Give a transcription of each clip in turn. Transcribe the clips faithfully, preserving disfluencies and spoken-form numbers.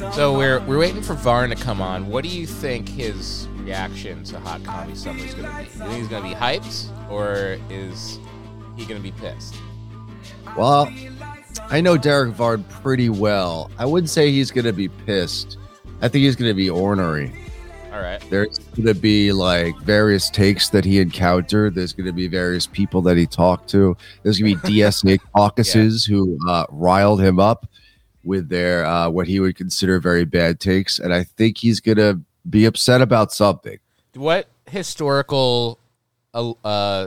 So we're we're waiting for Varn to come on. What do you think his reaction to Hot Comedy Summer is going to be? Do you think he's going to be hyped, or is he going to be pissed? Well, I know Derek Varn pretty well. I wouldn't say he's going to be pissed. I think he's going to be ornery. All right. There's going to be like various takes that he encountered. There's going to be various people that he talked to. There's going to be D S A caucuses yeah. who uh, riled him up with their uh, what he would consider very bad takes. And I think he's going to be upset about something. What historical uh,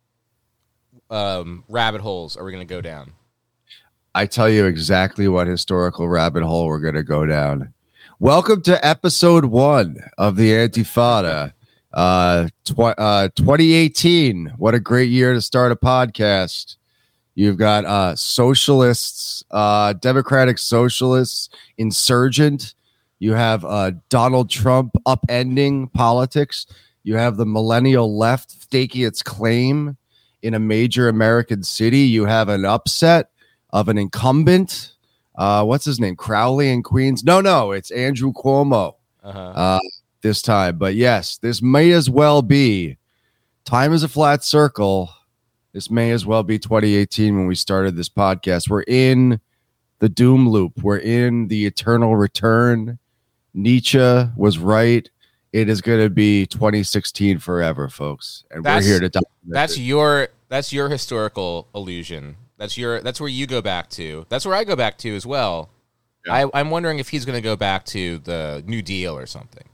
um, rabbit holes are we going to go down? I tell you exactly what historical rabbit hole we're going to go down. Welcome to episode one of the Antifada. Uh, tw- uh, twenty eighteen. What a great year to start a podcast. You've got uh, socialists, uh, democratic socialists, insurgent. You have uh, Donald Trump upending politics. You have the millennial left staking its claim in a major American city. You have an upset of an incumbent. Uh, what's his name? Crowley in Queens? No, no, it's Andrew Cuomo uh-huh. uh, this time. But yes, this may as well be. Time is a flat circle. This may as well be twenty eighteen when we started this podcast. We're in the doom loop. We're in the eternal return. Nietzsche was right. It is going to be twenty sixteen forever, folks. And that's, we're here to talk about That's it. your that's your historical illusion. That's your. That's where you go back to. That's where I go back to as well. Yeah. I, I'm wondering if he's going to go back to the New Deal or something.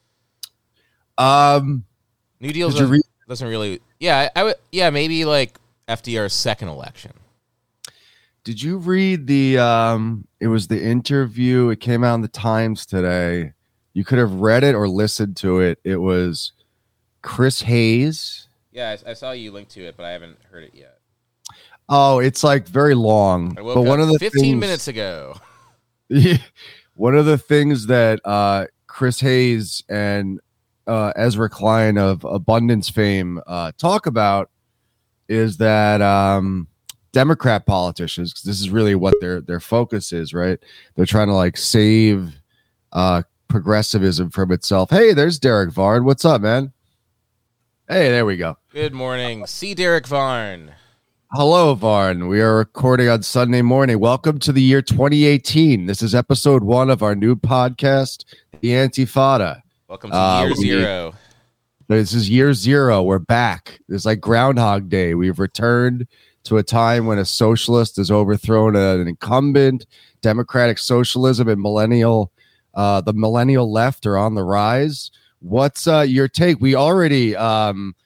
Um, New Deal doesn't, re- doesn't really. Yeah, I, I would. Yeah, maybe like F D R's second election. Did you read the? Um, it was the interview. It came out in the Times today. You could have read it or listened to it. It was Chris Hayes. Yeah, I, I saw you link to it, but I haven't heard it yet. Oh, it's like very long. I woke but up one of the fifteen things, minutes ago. One of the things that uh, Chris Hayes and uh, Ezra Klein of Abundance fame uh, talk about is that um, Democrat politicians, because this is really what their their focus is, right? They're trying to like save uh, progressivism from itself. Hey, there's Derek Varn. What's up, man? Hey, there we go. Good morning. See Derek Varn. Hello, Varn. We are recording on Sunday morning. Welcome to the year twenty eighteen. This is episode one of our new podcast, The Antifada. Welcome to uh, year zero. We, this is year zero. We're back. It's like Groundhog Day. We've returned to a time when a socialist has overthrown a, an incumbent. Democratic socialism and millennial, uh, the millennial left are on the rise. What's uh, your take? We already... Um,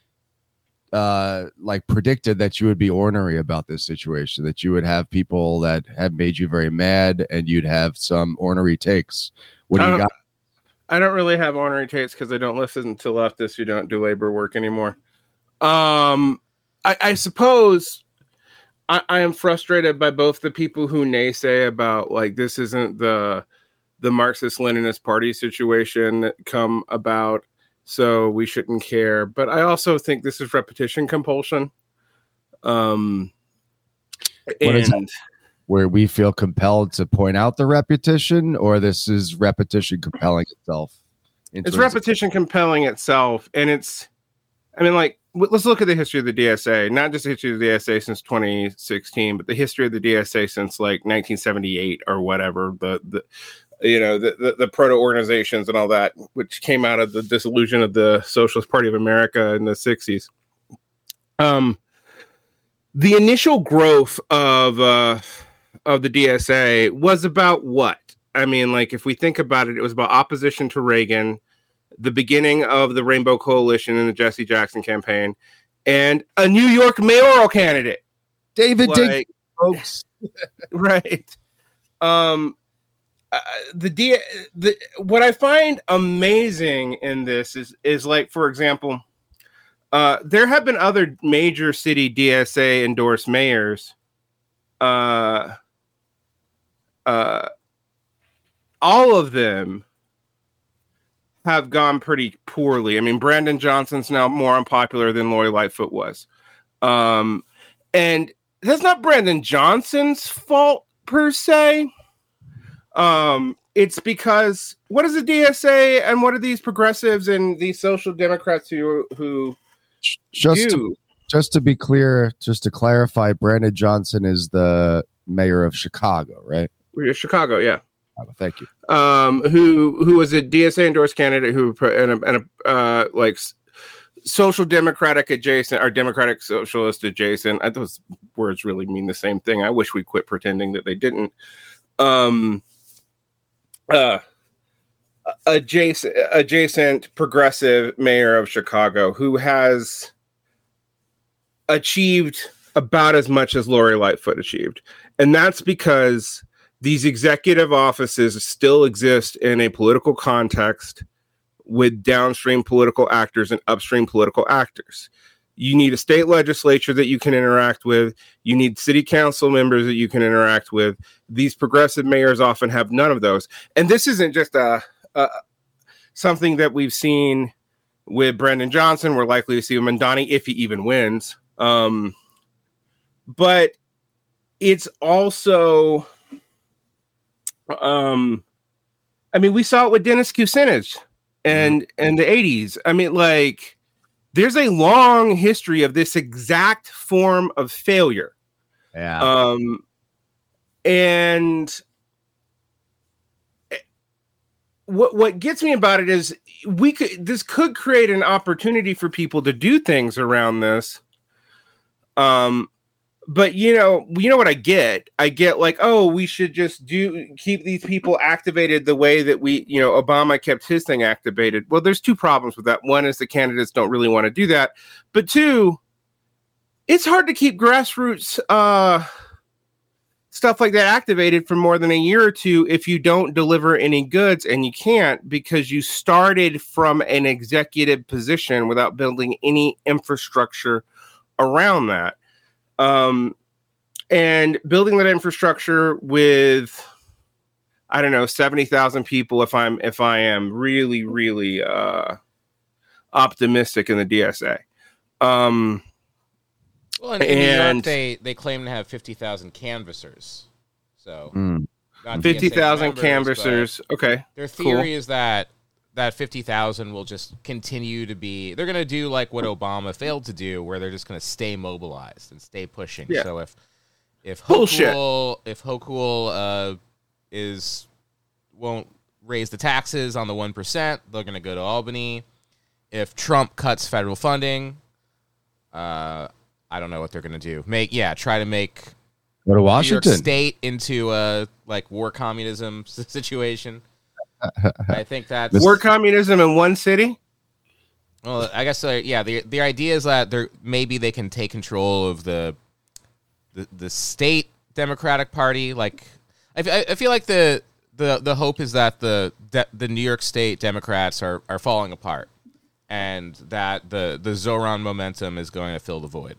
uh like predicted that you would be ornery about this situation, that you would have people that have made you very mad and you'd have some ornery takes. What do you got? I don't really have ornery takes because I don't listen to leftists who don't do labor work anymore. Um, I, I suppose I, I am frustrated by both the people who naysay about like this isn't the the Marxist-Leninist party situation that come about, so we shouldn't care. But I also think this is repetition compulsion. Um, what is and that? Where we feel compelled to point out the repetition, or this is repetition compelling itself? It's repetition compelling itself. And it's, I mean, like, w- let's look at the history of the D S A, not just the history of the D S A since twenty sixteen, but the history of the D S A since like nineteen seventy-eight or whatever, the, the, you know, the, the, the proto organizations and all that, which came out of the dissolution of the Socialist Party of America in the sixties. Um, the initial growth of, uh, of the D S A was about what? I mean, like, if we think about it, it was about opposition to Reagan, the beginning of the Rainbow Coalition and the Jesse Jackson campaign, and a New York mayoral candidate. David like, Dick, folks. Right. Um, Uh, the D the what I find amazing in this is is like, for example, uh, there have been other major city D S A endorsed mayors. Uh, uh, all of them have gone pretty poorly. I mean, Brandon Johnson's now more unpopular than Lori Lightfoot was, um, and that's not Brandon Johnson's fault per se. Um, it's because what is the D S A and what are these progressives and these social democrats who who just do? To, just to be clear, just to clarify, Brandon Johnson is the mayor of Chicago, right? Chicago, yeah. Oh, thank you. Um, who who was a D S A endorsed candidate who and a, and a uh, like social democratic adjacent or democratic socialist adjacent. I, those words really mean the same thing. I wish we quit pretending that they didn't. Um, uh, adjacent adjacent progressive mayor of Chicago who has achieved about as much as Lori Lightfoot achieved, and that's because these executive offices still exist in a political context with downstream political actors and upstream political actors. You need a state legislature that you can interact with. You need city council members that you can interact with. These progressive mayors often have none of those. And this isn't just a, a something that we've seen with Brandon Johnson. We're likely to see with Mamdani if he even wins. Um, but it's also... Um, I mean, we saw it with Dennis Kucinich and mm-hmm. and the eighties. I mean, like, there's a long history of this exact form of failure. Yeah. Um, and what what gets me about it is we could this could create an opportunity for people to do things around this. Um. But, you know, you know what I get? I get like, oh, we should just do keep these people activated the way that we, you know, Obama kept his thing activated. Well, there's two problems with that. One is the candidates don't really want to do that. But two, it's hard to keep grassroots uh, stuff like that activated for more than a year or two if you don't deliver any goods, and you can't because you started from an executive position without building any infrastructure around that. Um, and building that infrastructure with, I don't know, seventy thousand people. If I'm, if I am really, really, uh, optimistic in the D S A. Um, well, in, in and New York, they, they claim to have fifty thousand canvassers. So mm. fifty thousand canvassers. Okay. Their theory cool. is that that fifty thousand will just continue to be, they're going to do like what Obama failed to do, where they're just going to stay mobilized and stay pushing. Yeah. So if, if Bullshit. Hochul, if Hochul, uh, is, won't raise the taxes on the one percent, they're going to go to Albany. If Trump cuts federal funding, uh, I don't know what they're going to do. Make, yeah, try to make go to Washington New York State into a like war communism situation. I think that's war communism in one city. Well, I guess uh, yeah. the The idea is that there maybe they can take control of the the, the state Democratic Party. Like, I, I feel like the the the hope is that the de, the New York State Democrats are, are falling apart, and that the the Zoran momentum is going to fill the void.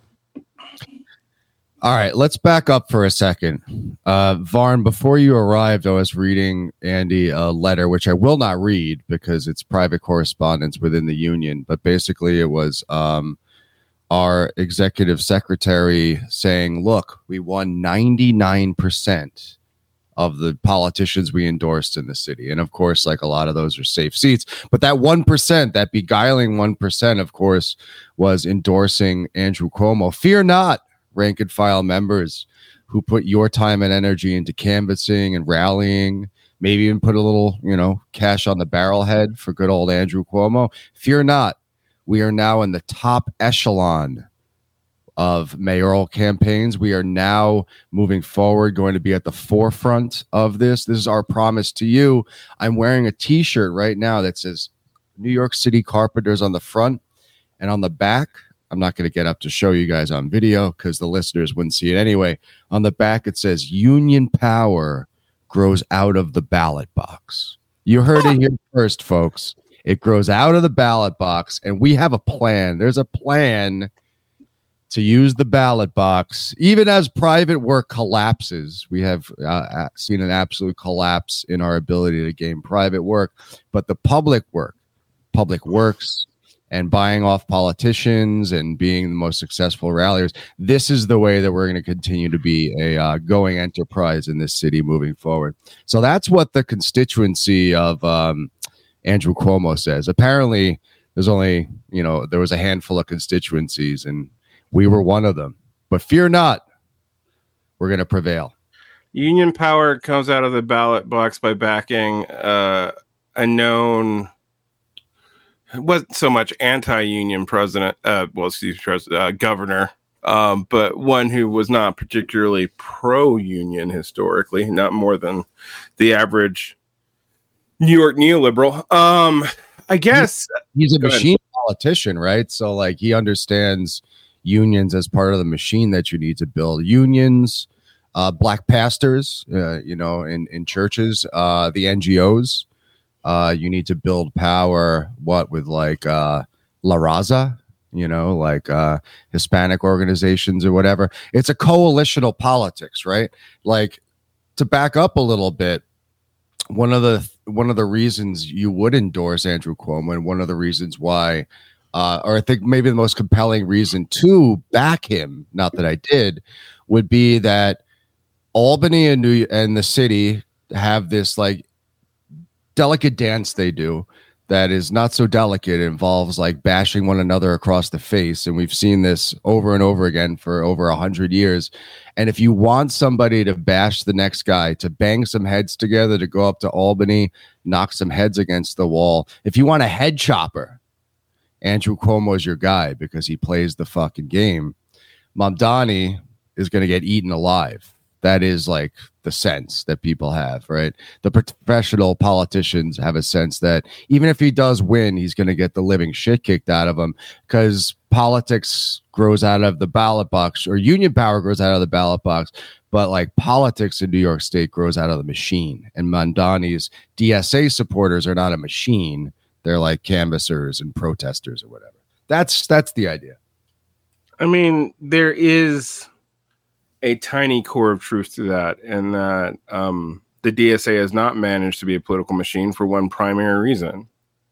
All right, let's back up for a second. Uh, Varn, before you arrived, I was reading Andy a letter, which I will not read because it's private correspondence within the union. But basically, it was um, our executive secretary saying, look, we won ninety-nine percent of the politicians we endorsed in the city. And of course, like a lot of those are safe seats. But that one percent, that beguiling one percent, of course, was endorsing Andrew Cuomo. Fear not, rank and file members who put your time and energy into canvassing and rallying, maybe even put a little, you know, cash on the barrelhead for good old Andrew Cuomo. Fear not. We are now in the top echelon of mayoral campaigns. We are now moving forward, going to be at the forefront of this. This is our promise to you. I'm wearing a t-shirt right now that says New York City Carpenters on the front, and on the back, I'm not going to get up to show you guys on video because the listeners wouldn't see it anyway. On the back, it says union power grows out of the ballot box. You heard it here first, folks. It grows out of the ballot box, and we have a plan. There's a plan to use the ballot box. Even as private work collapses, we have uh, seen an absolute collapse in our ability to gain private work. But the public work, public works, and buying off politicians and being the most successful ralliers. This is the way that we're going to continue to be a uh, going enterprise in this city moving forward. So that's what the constituency of um, Andrew Cuomo says. Apparently, there's only, you know, there was a handful of constituencies, and we were one of them. But fear not, we're going to prevail. Union power comes out of the ballot box by backing uh, a known, wasn't so much anti-union president, uh, well, excuse me, president, uh, governor, um, but one who was not particularly pro-union historically, not more than the average New York neoliberal. Um, I guess he's, he's a Go machine ahead. politician, right? So, like, he understands unions as part of the machine that you need to build. Unions, uh, black pastors, uh, you know, in in churches, uh, the N G Os. Uh, you need to build power. What with like uh, La Raza, you know, like uh, Hispanic organizations or whatever. It's a coalitional politics, right? Like, to back up a little bit. One of the one of the reasons you would endorse Andrew Cuomo, and one of the reasons why, uh, or I think maybe the most compelling reason to back him, not that I did, would be that Albany and New and the city have this like delicate dance they do that is not so delicate. It involves like bashing one another across the face, and we've seen this over and over again for over a hundred years. And if you want somebody to bash the next guy, to bang some heads together, to go up to Albany, knock some heads against the wall, if you want a head chopper, Andrew Cuomo is your guy because he plays the fucking game. Mamdani is going to get eaten alive. That is like the sense that people have, right? The professional politicians have a sense that even if he does win, he's going to get the living shit kicked out of him because politics grows out of the ballot box, or union power grows out of the ballot box. But like politics in New York State grows out of the machine. And Mamdani's D S A supporters are not a machine. They're like canvassers and protesters or whatever. That's that's the idea. I mean, there is a tiny core of truth to that, and that um, the D S A has not managed to be a political machine for one primary reason,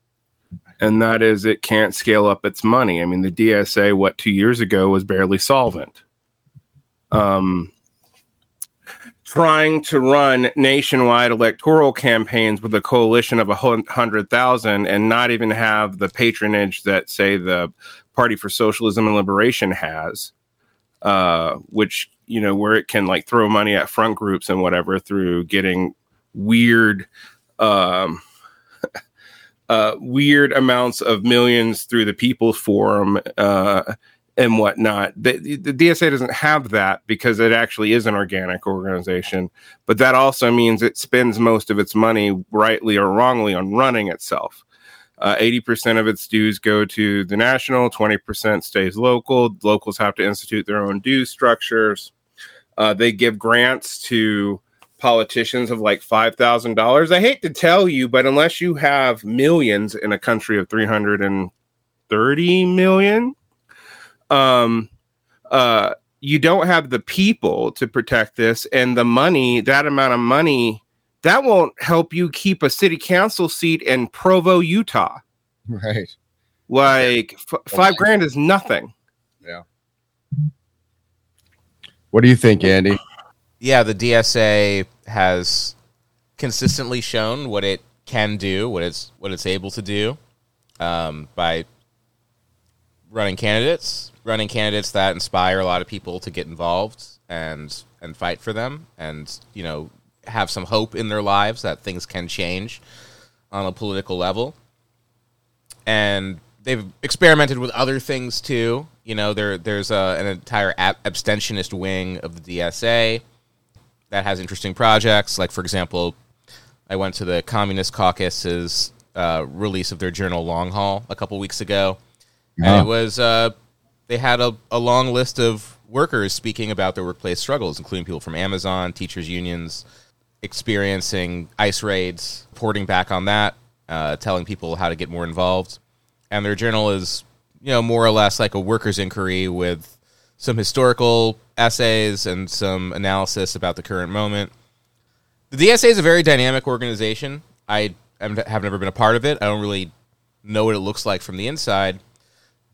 and that is it can't scale up its money. I mean, the D S A, what, two years ago was barely solvent. Um, trying to run nationwide electoral campaigns with a coalition of a hundred thousand and not even have the patronage that, say, the Party for Socialism and Liberation has, uh, which, you know, where it can like throw money at front groups and whatever through getting weird, um, uh, weird amounts of millions through the People's Forum uh, and whatnot. The, the D S A doesn't have that because it actually is an organic organization, but that also means it spends most of its money, rightly or wrongly, on running itself. Uh, eighty percent of its dues go to the national, twenty percent stays local. Locals have to institute their own dues structures. Uh, they give grants to politicians of like five thousand dollars. I hate to tell you, but unless you have millions in a country of three hundred thirty million, um, uh, you don't have the people to protect this, and the money, that amount of money, that won't help you keep a city council seat in Provo, Utah. Right. Like f- five grand is nothing. Yeah. What do you think, Andy? Yeah, the D S A has consistently shown what it can do, what it's what it's able to do, um, by running candidates, running candidates that inspire a lot of people to get involved and and fight for them, and you know, have some hope in their lives that things can change on a political level. And they've experimented with other things too. You know, there there's a, an entire ab- abstentionist wing of the D S A that has interesting projects. Like, for example, I went to the Communist Caucus's uh, release of their journal Long Haul a couple weeks ago, and Yeah. it was uh, they had a, a long list of workers speaking about their workplace struggles, including people from Amazon, teachers unions, experiencing ICE raids, reporting back on that, uh, telling people how to get more involved. And their journal is, you know, more or less like a workers' inquiry with some historical essays and some analysis about the current moment. The D S A is a very dynamic organization. I am, have never been a part of it. I don't really know what it looks like from the inside.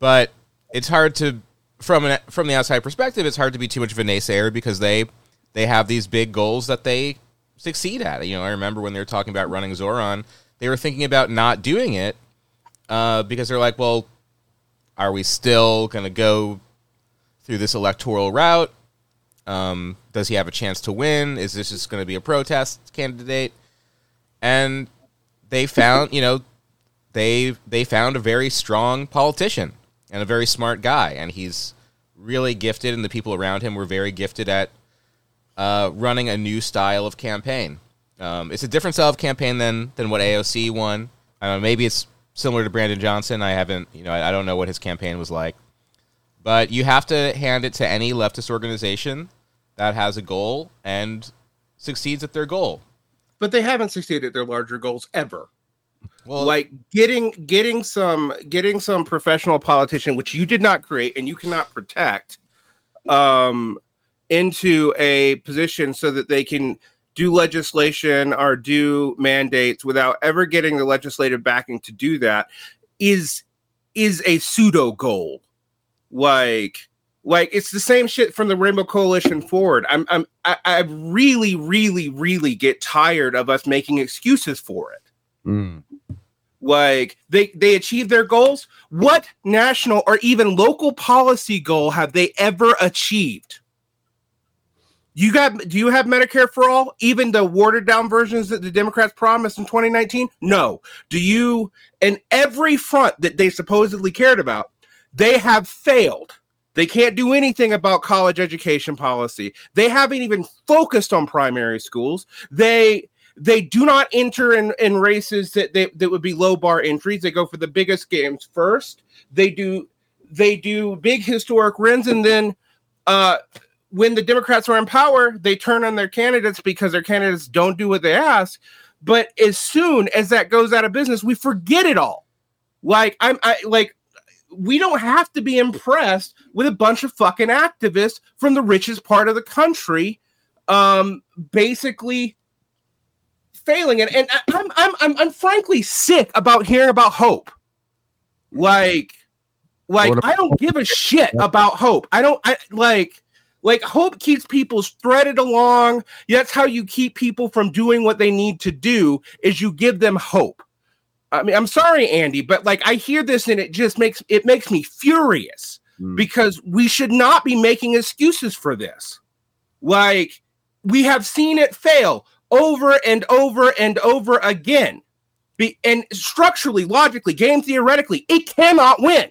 but it's hard to from an from the outside perspective. It's hard to be too much of a naysayer because they they have these big goals that they succeed at. You know, I remember when they were talking about running Zoran, they were thinking about not doing it uh, because they're like, well, are we still going to go through this electoral route? Um, does he have a chance to win? Is this just going to be a protest candidate? And they found, you know, they they found a very strong politician and a very smart guy, and he's really gifted, and the people around him were very gifted at uh, running a new style of campaign. Um, it's a different style of campaign than than what A O C won. Uh, maybe it's similar to Brandon Johnson. I haven't, you know, I, I don't know what his campaign was like. But you have to hand it to any leftist organization that has a goal and succeeds at their goal. But they haven't succeeded at their larger goals ever. Well, like getting getting some getting some professional politician, which you did not create and you cannot protect, um, into a position so that they can do legislation or do mandates without ever getting the legislative backing to do that is is a pseudo goal. Like, like it's the same shit from the Rainbow Coalition forward. I'm, I'm, I, I really, really, really get tired of us making excuses for it. Mm. Like they, they achieved their goals. What national or even local policy goal have they ever achieved? You got? Do you have Medicare for all? Even the watered down versions that the Democrats promised in twenty nineteen? No. Do you? And every front that they supposedly cared about, they have failed. They can't do anything about college education policy. They haven't even focused on primary schools. They they do not enter in, in races that they, that would be low bar entries. They go for the biggest games first. They do they do big historic wins, and then uh, when the Democrats are in power, they turn on their candidates because their candidates don't do what they ask. But as soon as that goes out of business, we forget it all. Like I'm I like. We don't have to be impressed with a bunch of fucking activists from the richest part of the country, um, basically failing. And, and I'm, I'm, I'm, I'm frankly sick about hearing about hope. Like, like I don't give a shit about hope. I don't I, like, like hope keeps people threaded along. That's how you keep people from doing what they need to do is you give them hope. I mean, I'm sorry, Andy, but like I hear this and it just makes it makes me furious mm. because we should not be making excuses for this. Like we have seen it fail over and over and over again. Be, and structurally, logically, game theoretically, it cannot win.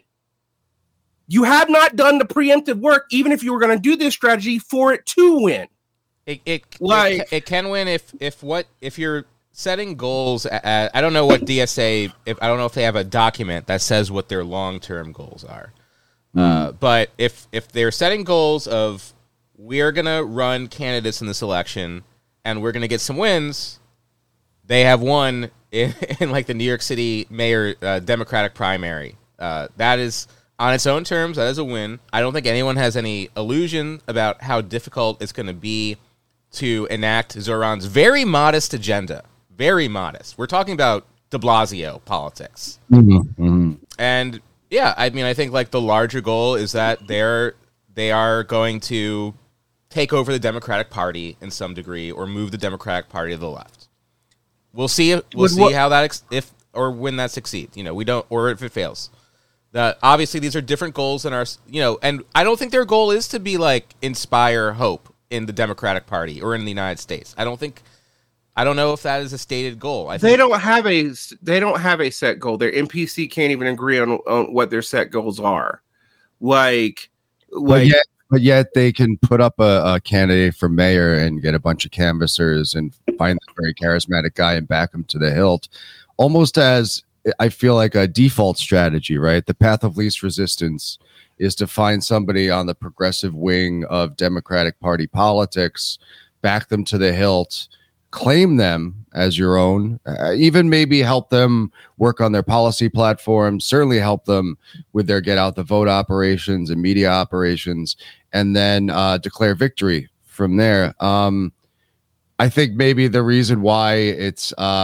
You have not done the preemptive work, even if you were going to do this strategy for it to win. It it, like, it it can win if if what if you're setting goals at, I don't know what D S A, if I don't know if they have a document that says what their long-term goals are. Mm. Uh, but if if they're setting goals of we're going to run candidates in this election and we're going to get some wins, they have won in, in like the New York City mayor uh, Democratic primary. Uh, that is on its own terms, that is a win. I don't think anyone has any illusion about how difficult it's going to be to enact Zoran's very modest agenda. Very modest. We're talking about de Blasio politics. Mm-hmm. Mm-hmm. And yeah, I mean, I think like the larger goal is that they're they are going to take over the Democratic Party in some degree or move the Democratic Party to the left. We'll see. We'll see how that ex- if or when that succeeds. You know, we don't, or if it fails. That obviously these are different goals than our. You know, and I don't think their goal is to be like inspire hope in the Democratic Party or in the United States. I don't think. I don't know if that is a stated goal. I think they don't have a they don't have a set goal. Their N P C can't even agree on, on what their set goals are. Like, like but yet, but yet they can put up a, a candidate for mayor and get a bunch of canvassers and find a very charismatic guy and back him to the hilt, almost as I feel like a default strategy. Right, the path of least resistance is to find somebody on the progressive wing of Democratic Party politics, back them to the hilt. Claim them as your own, uh, even maybe help them work on their policy platforms, certainly help them with their get out the vote operations and media operations, and then uh, declare victory from there. Um, I think maybe the reason why it's um,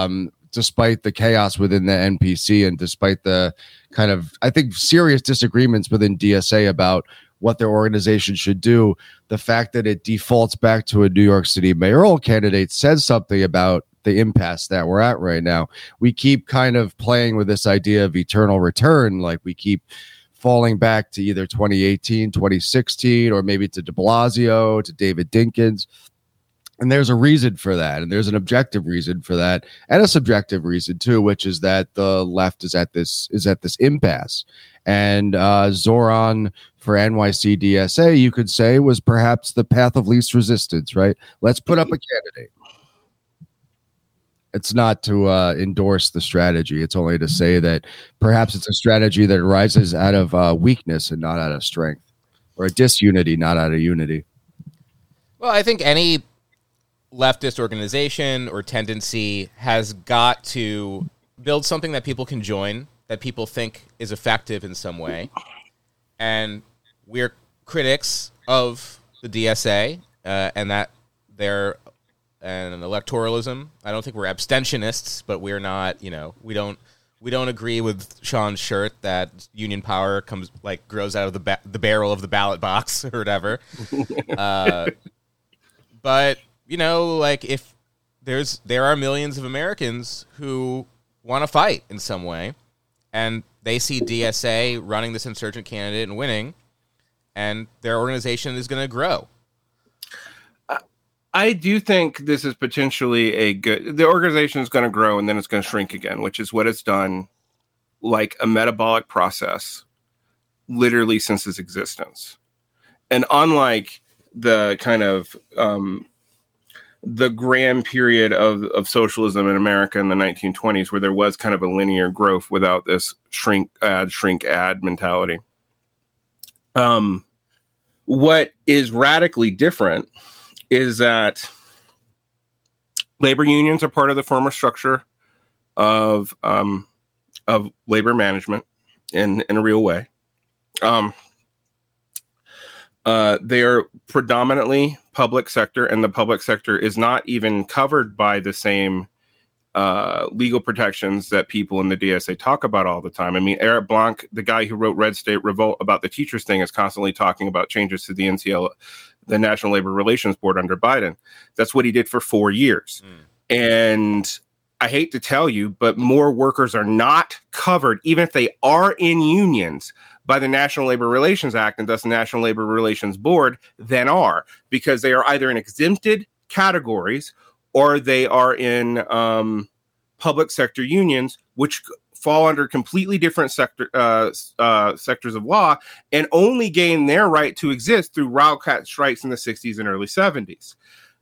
despite the chaos within the N P C and despite the kind of, I think, serious disagreements within D S A about what their organization should do, the fact that it defaults back to a New York City mayoral candidate says something about the impasse that we're at right now. We keep kind of playing with this idea of eternal return, like we keep falling back to either twenty eighteen, twenty sixteen, or maybe to de Blasio, to David Dinkins. And there's a reason for that. And there's an objective reason for that, and a subjective reason too, which is that the left is at this is at this impasse. And uh, Zoran for N Y C D S A, you could say, was perhaps the path of least resistance, right? Let's put up a candidate. It's not to uh, endorse the strategy. It's only to say that perhaps it's a strategy that arises out of uh, weakness and not out of strength, or a disunity, not out of unity. Well, I think any leftist organization or tendency has got to build something that people can join, that people think is effective in some way. And we're critics of the D S A uh, and that they're and electoralism. I don't think we're abstentionists, but we're not, you know, we don't we don't agree with Sean's shirt that union power comes like grows out of the ba- the barrel of the ballot box or whatever. uh, but you know, like if there's there are millions of Americans who want to fight in some way, and they see D S A running this insurgent candidate and winning, and their organization is going to grow. I do think this is potentially a good, the organization is going to grow and then it's going to shrink again, which is what it's done like a metabolic process literally since its existence. And unlike the kind of, um, the grand period of, of socialism in America in the nineteen twenties, where there was kind of a linear growth without this shrink, add, shrink, add mentality. Um, what is radically different is that labor unions are part of the former structure of um, of labor management in, in a real way. Um, uh, they are predominantly public sector, and the public sector is not even covered by the same uh, legal protections that people in the D S A talk about all the time. I mean, Eric Blanc, the guy who wrote Red State Revolt about the teachers thing, is constantly talking about changes to the N C L, the National Labor Relations Board under Biden. That's what he did for four years. Mm. And I hate to tell you, but more workers are not covered, even if they are in unions, by the National Labor Relations Act and thus the National Labor Relations Board than are, because they are either in exempted categories or they are in um, public sector unions, which fall under completely different sector uh, uh, sectors of law, and only gain their right to exist through wildcat strikes in the sixties and early seventies.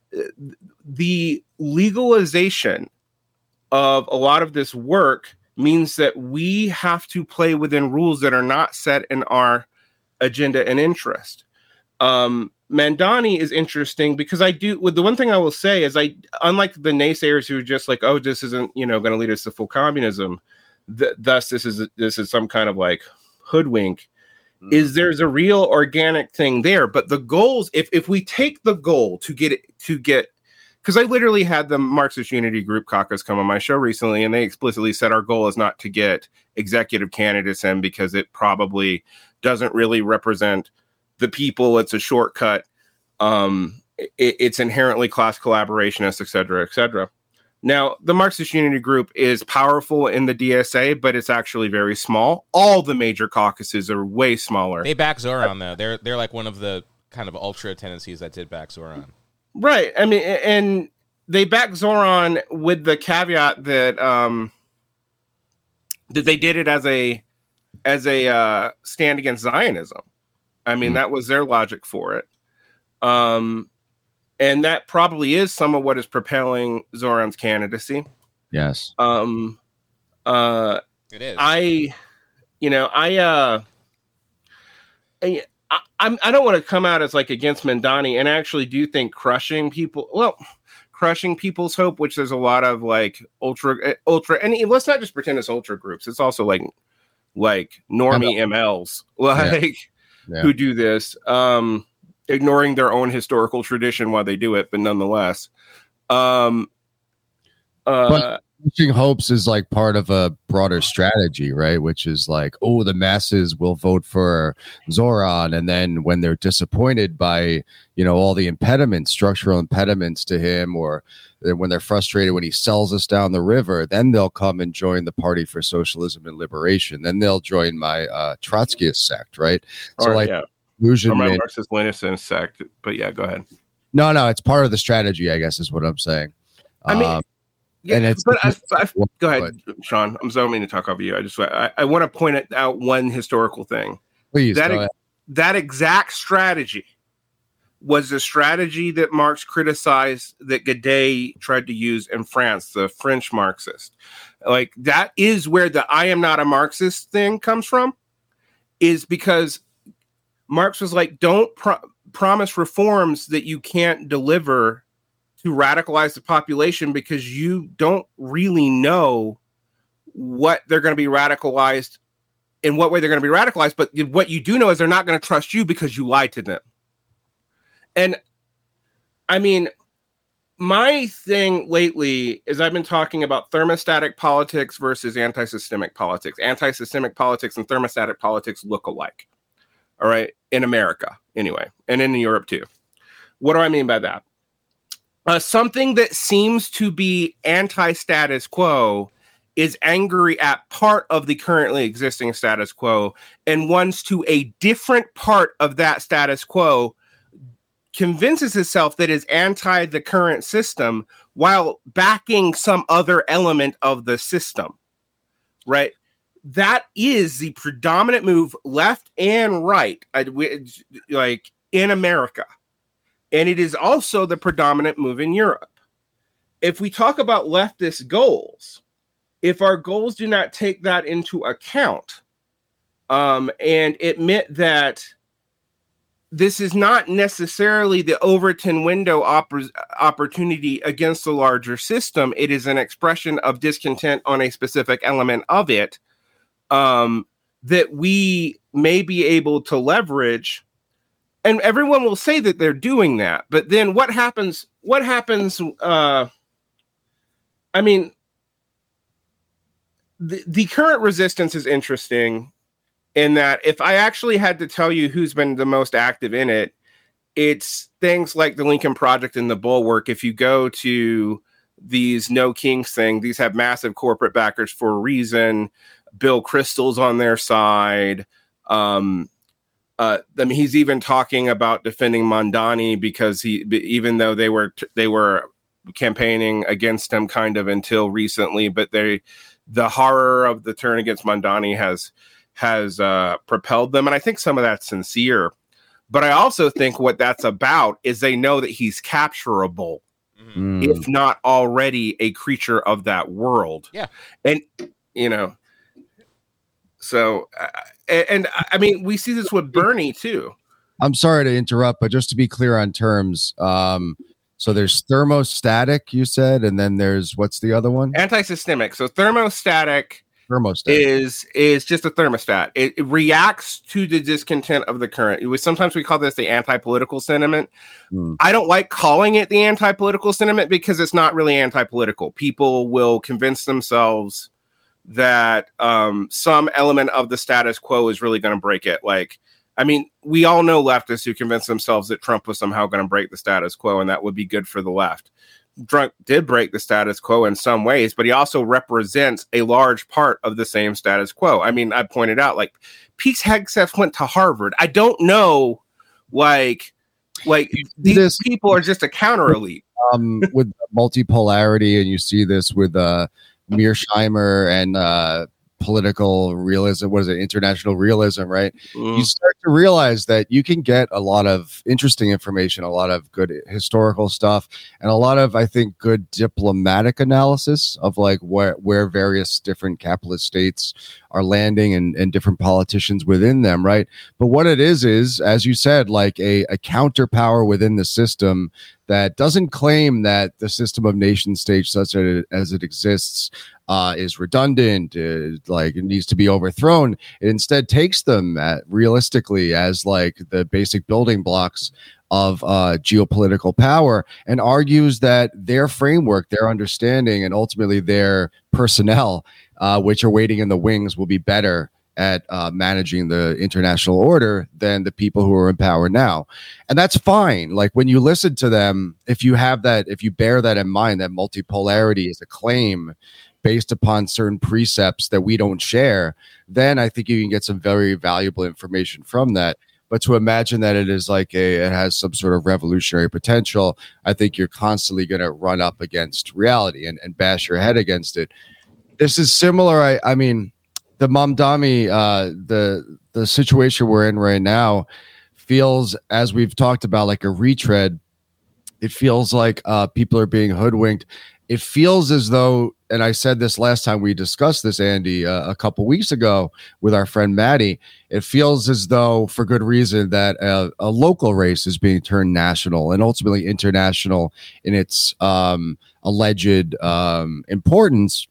The legalization of a lot of this work means that we have to play within rules that are not set in our agenda and interest. Um, Mandani is interesting because I do, well, the one thing I will say is I, unlike the naysayers who are just like, oh, this isn't, you know, going to lead us to full communism, th- thus this is, this is some kind of like hoodwink, mm. is there's a real organic thing there. But the goals, if, if we take the goal to get it, to get, because I literally had the Marxist Unity Group caucus come on my show recently, and they explicitly said our goal is not to get executive candidates in because it probably doesn't really represent the people. It's a shortcut. Um, it, it's inherently class collaborationist, et cetera, et cetera. Now, the Marxist Unity Group is powerful in the D S A, but it's actually very small. All the major caucuses are way smaller. They back Zoran, though. They're they're like one of the kind of ultra tendencies that did back Zoran. Right. I mean, and they back Zoran with the caveat that um, that they did it as a as a uh, stand against Zionism. I mean, mm. that was their logic for it. Um, and that probably is some of what is propelling Zoran's candidacy. Yes. Um, uh, it is. I, you know, I, uh, I, I, I'm, I don't want to come out as like against Mandani, and I actually do think crushing people, well, crushing people's hope, which there's a lot of like ultra, ultra, and let's not just pretend it's ultra groups. It's also like, like normie M Ls, like, yeah. Yeah. who do this, um, ignoring their own historical tradition while they do it, but nonetheless. Um, uh, but Pushing hopes is like part of a broader strategy, right? Which is like, oh, the masses will vote for Zoran, and then when they're disappointed by, you know, all the impediments, structural impediments to him, or when they're frustrated when he sells us down the river, then they'll come and join the Party for Socialism and Liberation. Then they'll join my uh, Trotskyist sect, right? So, or, like, yeah. illusion. Or my Marxist-Leninist sect. But yeah, go ahead. No, no, it's part of the strategy, I guess, is what I'm saying. I mean. Um, Yeah, and it's, but I, I, go ahead, but, Sean. I'm so mean to talk over you. I just I, I want to point out one historical thing. Please, that ex, that exact strategy was the strategy that Marx criticized that Guadet tried to use in France, the French Marxist. Like, that is where the "I am not a Marxist" thing comes from, is because Marx was like, don't pro- promise reforms that you can't deliver to radicalize the population, because you don't really know what they're going to be radicalized, in what way they're going to be radicalized. But what you do know is they're not going to trust you because you lied to them. And I mean, my thing lately is I've been talking about thermostatic politics versus anti-systemic politics. Anti-systemic politics and thermostatic politics look alike. All right. In America, anyway, and in Europe too. What do I mean by that? Uh, something that seems to be anti-status quo is angry at part of the currently existing status quo and wants to a different part of that status quo, convinces itself that is anti the current system while backing some other element of the system, right? That is the predominant move, left and right, like in America. And it is also the predominant move in Europe. If we talk about leftist goals, if our goals do not take that into account um, and admit that this is not necessarily the Overton window oppor- opportunity against the larger system, it is an expression of discontent on a specific element of it, um, that we may be able to leverage. And everyone will say that they're doing that, but then what happens? What happens? Uh, I mean, the, the current resistance is interesting in that if I actually had to tell you who's been the most active in it, it's things like the Lincoln Project and the Bulwark. If you go to these No Kings thing, these have massive corporate backers for a reason. Bill Kristol's on their side. Um, Uh, I mean, he's even talking about defending Mondani because he, even though they were they were campaigning against him kind of until recently, but they, the horror of the turn against Mondani has has uh, propelled them, and I think some of that's sincere. But I also think what that's about is they know that he's capturable, mm-hmm. if not already a creature of that world. Yeah, and you know. So, uh, and, and I mean, we see this with Bernie too. I'm sorry to interrupt, but just to be clear on terms, um, so there's thermostatic, you said, and then there's what's the other one? Anti-systemic. So thermostatic, thermostat is is just a thermostat. It, it reacts to the discontent of the current. It was, sometimes we call this the anti-political sentiment. Mm. I don't like calling it the anti-political sentiment because it's not really anti-political. People will convince themselves that um, some element of the status quo is really going to break it. Like, I mean, we all know leftists who convince themselves that Trump was somehow going to break the status quo, and that would be good for the left. Trump did break the status quo in some ways, but he also represents a large part of the same status quo. I mean, I pointed out, like, Pete Hegseth went to Harvard. I don't know, like, like these this, people are just a counter elite. Um, with multipolarity, and you see this with uh, Mearsheimer and uh, political realism. What is it? International realism, right? Mm. You start to realize that you can get a lot of interesting information, a lot of good historical stuff, and a lot of, I think, good diplomatic analysis of like where where various different capitalist states are landing and, and different politicians within them, right? But what it is is, as you said, like a, a counterpower within the system that doesn't claim that the system of nation states such as it, as it exists uh, is redundant, uh, like it needs to be overthrown. It instead takes them at, realistically as like the basic building blocks of uh, geopolitical power, and argues that their framework, their understanding, and ultimately their personnel, uh, which are waiting in the wings, will be better at uh, managing the international order than the people who are in power now. And that's fine. Like, when you listen to them, if you have that, if you bear that in mind, that multipolarity is a claim based upon certain precepts that we don't share, then I think you can get some very valuable information from that. But to imagine that it is like a, it has some sort of revolutionary potential, I think you're constantly going to run up against reality and, and bash your head against it. This is similar. I, I mean, the Mamdani, uh, the the situation we're in right now feels, as we've talked about, like a retread. It feels like uh, people are being hoodwinked. It feels as though, and I said this last time we discussed this, Andy, uh, a couple weeks ago with our friend Maddie, it feels as though, for good reason, that a, a local race is being turned national and ultimately international in its um, alleged um, importance,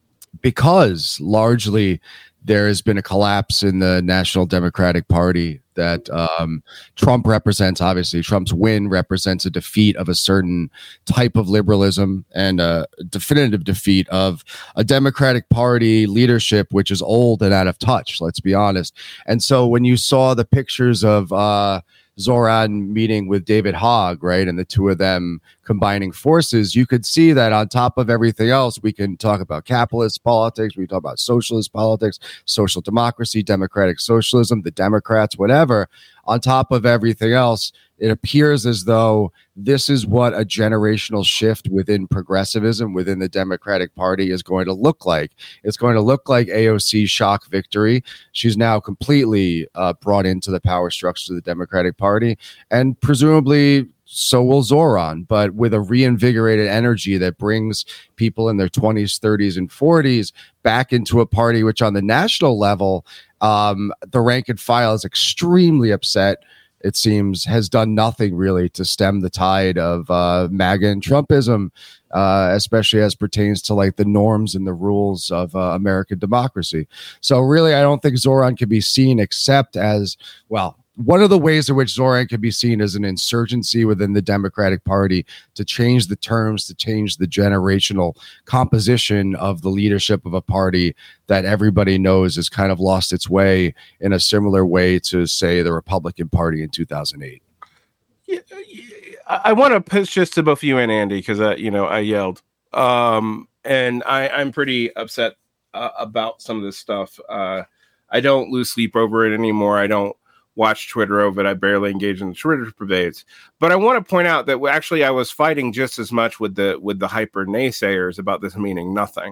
because largely there has been a collapse in the National Democratic Party that um, Trump represents. Obviously, Trump's win represents a defeat of a certain type of liberalism and a definitive defeat of a Democratic Party leadership, which is old and out of touch, let's be honest. And so when you saw the pictures of uh, Zoran meeting with David Hogg, right, and the two of them combining forces, you could see that on top of everything else, we can talk about capitalist politics, we can talk about socialist politics, social democracy, democratic socialism, the Democrats, whatever. On top of everything else, it appears as though this is what a generational shift within progressivism, within the Democratic Party, is going to look like. It's going to look like A O C's shock victory. She's now completely uh, brought into the power structure of the Democratic Party, and presumably so will Zoran, but with a reinvigorated energy that brings people in their twenties, thirties, and forties back into a party which, on the national level, um, the rank and file is extremely upset. It seems has done nothing really to stem the tide of uh, MAGA and Trumpism, uh, especially as pertains to like the norms and the rules of uh, American democracy. So really, I don't think Zoran can be seen except as, well, one of the ways in which Zoran can be seen as an insurgency within the Democratic Party to change the terms, to change the generational composition of the leadership of a party that everybody knows has kind of lost its way in a similar way to, say, the Republican Party in two thousand eight. Yeah, I, I want to pitch this to both you and Andy because, uh, you know, I yelled. Um, and I, I'm pretty upset uh, about some of this stuff. Uh, I don't lose sleep over it anymore. I don't watch Twitter over it. I barely engage in the Twitter debates. But I want to point out that actually I was fighting just as much with the with the hyper naysayers about this meaning nothing.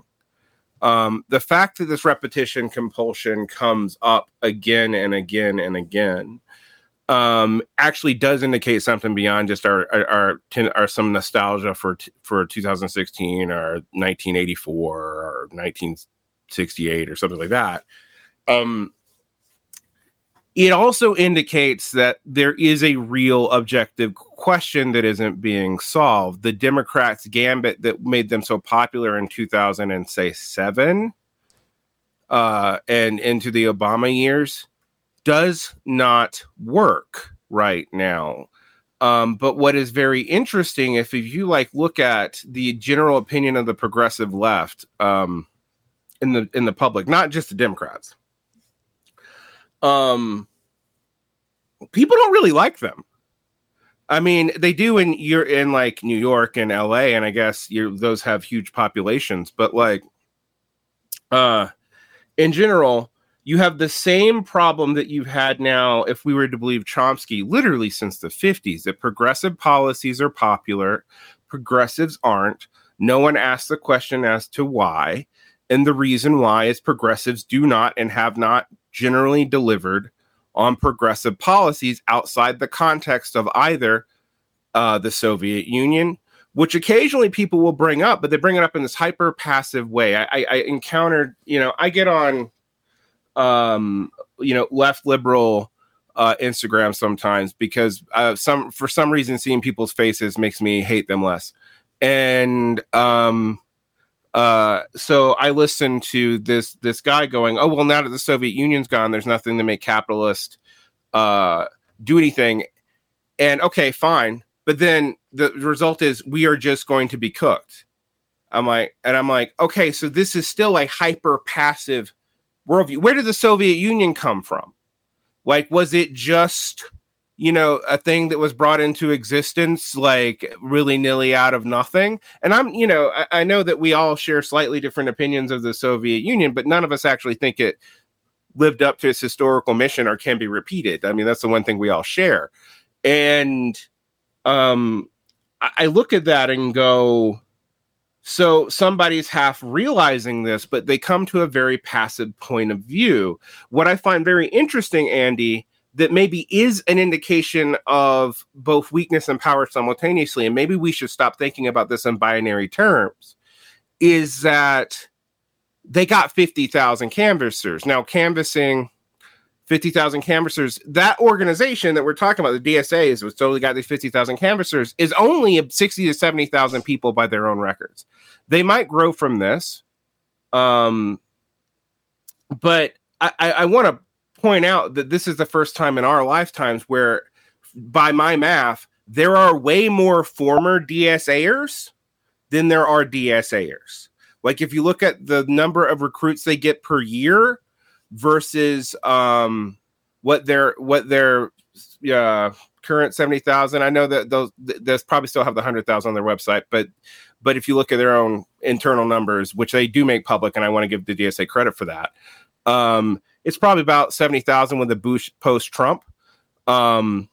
Um, the fact that this repetition compulsion comes up again and again and again um, actually does indicate something beyond just our our, our, our some nostalgia for for two thousand sixteen or nineteen eighty-four or nineteen sixty-eight or something like that. Um, It also indicates that there is a real objective question that isn't being solved. The Democrats' gambit that made them so popular in two thousand and say seven uh, and into the Obama years does not work right now. Um, but what is very interesting, if, if you like look at the general opinion of the progressive left um, in the in the public, not just the Democrats. Um, people don't really like them. I mean, they do in you're in like New York and L A, and I guess you those have huge populations. But like, uh, in general, you have the same problem that you've had now, if we were to believe Chomsky, literally since the fifties. That progressive policies are popular, progressives aren't. No one asks the question as to why, and the reason why is progressives do not and have not generally delivered on progressive policies outside the context of either uh, the Soviet Union, which occasionally people will bring up, but they bring it up in this hyper passive way. I, I, I encountered, you know, I get on, um, you know, left liberal uh, Instagram sometimes because uh, some for some reason seeing people's faces makes me hate them less, and um. Uh, so I listened to this this guy going, oh, well, now that the Soviet Union's gone, there's nothing to make capitalists uh, do anything. And okay, fine. But then the result is we are just going to be cooked. I'm like, and I'm like, okay, so this is still a hyper passive worldview. Where did the Soviet Union come from? Like, was it just, you know, a thing that was brought into existence, like willy nilly out of nothing? And I'm, you know, I, I know that we all share slightly different opinions of the Soviet Union, but none of us actually think it lived up to its historical mission or can be repeated. I mean, that's the one thing we all share. And um, I, I look at that and go, so somebody's half realizing this, but they come to a very passive point of view. What I find very interesting, Andy, that maybe is an indication of both weakness and power simultaneously, and maybe we should stop thinking about this in binary terms, is that they got fifty thousand canvassers. Now, canvassing fifty thousand canvassers, that organization that we're talking about, the D S A, is what's totally got these fifty thousand canvassers, is only sixty to seventy thousand people by their own records. They might grow from this. Um, but I, I, I want to point out that this is the first time in our lifetimes where, by my math, there are way more former DSAers than there are DSAers. Like, if you look at the number of recruits they get per year versus um, what their what their uh, current seventy thousand, I know that those those probably still have the one hundred thousand on their website, but but if you look at their own internal numbers, which they do make public, and I want to give the D S A credit for that, um, it's probably about seventy thousand with the Bush post-Trump. Um,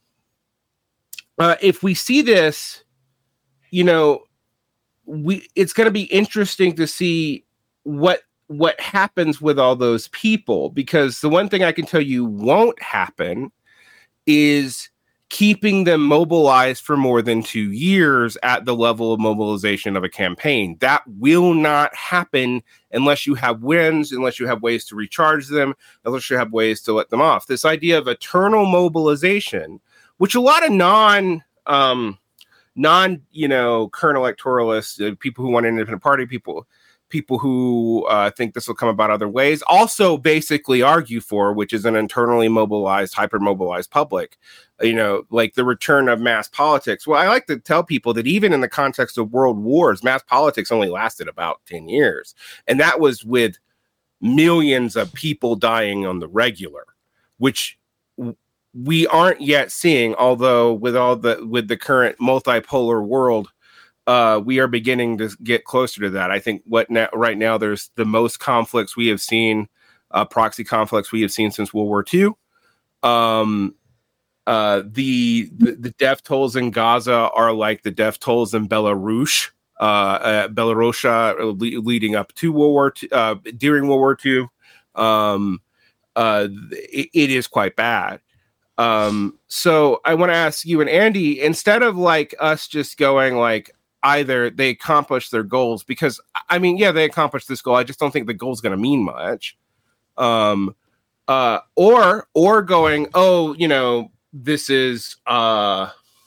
uh, if we see this, you know, we it's going to be interesting to see what what happens with all those people, because the one thing I can tell you won't happen is keeping them mobilized for more than two years at the level of mobilization of a campaign. That will not happen unless you have wins, unless you have ways to recharge them, unless you have ways to let them off. This idea of eternal mobilization, which a lot of non, um, non, you know, current electoralists, uh, people who want an independent party, people, people who uh, think this will come about other ways, also basically argue for, which is an internally mobilized, hyper-mobilized public, you know, like the return of mass politics. Well, I like to tell people that even in the context of world wars, mass politics only lasted about ten years. And that was with millions of people dying on the regular, which we aren't yet seeing, although with all the, with the current multipolar world, Uh, we are beginning to get closer to that. I think what now, right now, there's the most conflicts we have seen, uh, proxy conflicts we have seen since World War Two. Um, uh, the, the the death tolls in Gaza are like the death tolls in Belarus, uh, uh, Belarusia, le- leading up to World War Two, uh, during World War Two. Um, uh, it, it is quite bad. Um, so I want to ask you and Andy, instead of like us just going like, either they accomplish their goals, because I mean, yeah, they accomplished this goal. I just don't think the goal is going to mean much. Um, uh, or, or going, oh, you know, this is, uh,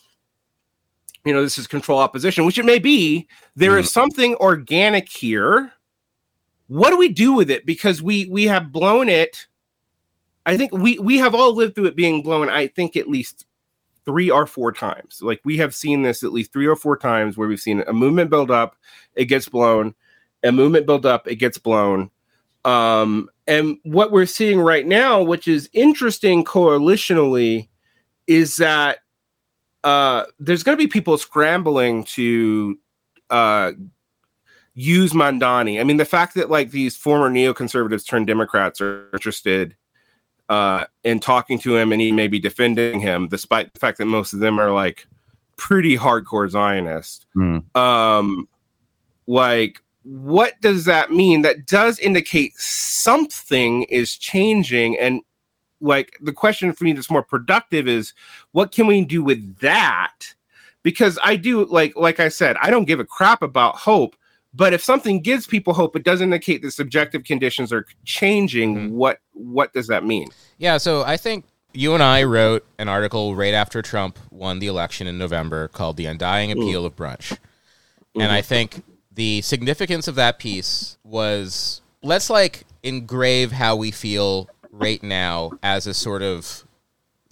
you know, this is control opposition, which it may be. There mm. is something organic here. What do we do with it? Because we, we have blown it. I think we, we have all lived through it being blown. I think at least three or four times. Like, we have seen this at least three or four times where we've seen a movement build up, it gets blown, a movement build up, it gets blown. Um, and what we're seeing right now, which is interesting coalitionally, is that uh, there's going to be people scrambling to uh, use Mamdani. I mean, the fact that like these former neoconservatives turned Democrats are interested uh, in talking to him, and he may be defending him, despite the fact that most of them are like pretty hardcore Zionist. Mm. Um, like, what does that mean? That does indicate something is changing. And like, the question for me that's more productive is, what can we do with that? Because I do, like, like I said, I don't give a crap about hope. But if something gives people hope, it does indicate that subjective conditions are changing. Mm-hmm. What what does that mean? Yeah, so I think you and I wrote an article right after Trump won the election in November called The Undying Appeal mm. of Brunch. Mm-hmm. And I think the significance of that piece was, let's like engrave how we feel right now as a sort of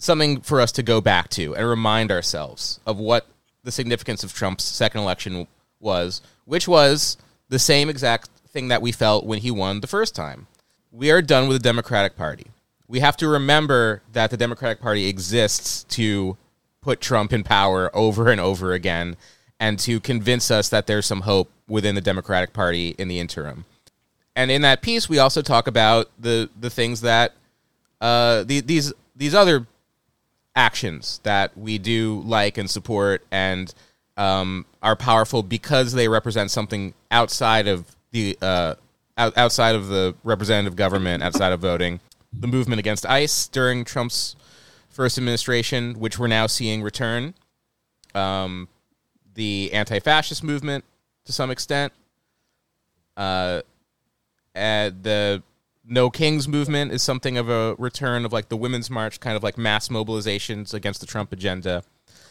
something for us to go back to and remind ourselves of what the significance of Trump's second election was, which was the same exact thing that we felt when he won the first time. We are done with the Democratic Party. We have to remember that the Democratic Party exists to put Trump in power over and over again and to convince us that there's some hope within the Democratic Party in the interim. And in that piece, we also talk about the the things that uh, the, these these other actions that we do like and support and um, are powerful because they represent something outside of the uh, out, outside of the representative government, outside of voting. The movement against ICE during Trump's first administration, which we're now seeing return. Um, the anti-fascist movement, to some extent. Uh, and the No Kings movement is something of a return of like the Women's March, kind of like mass mobilizations against the Trump agenda.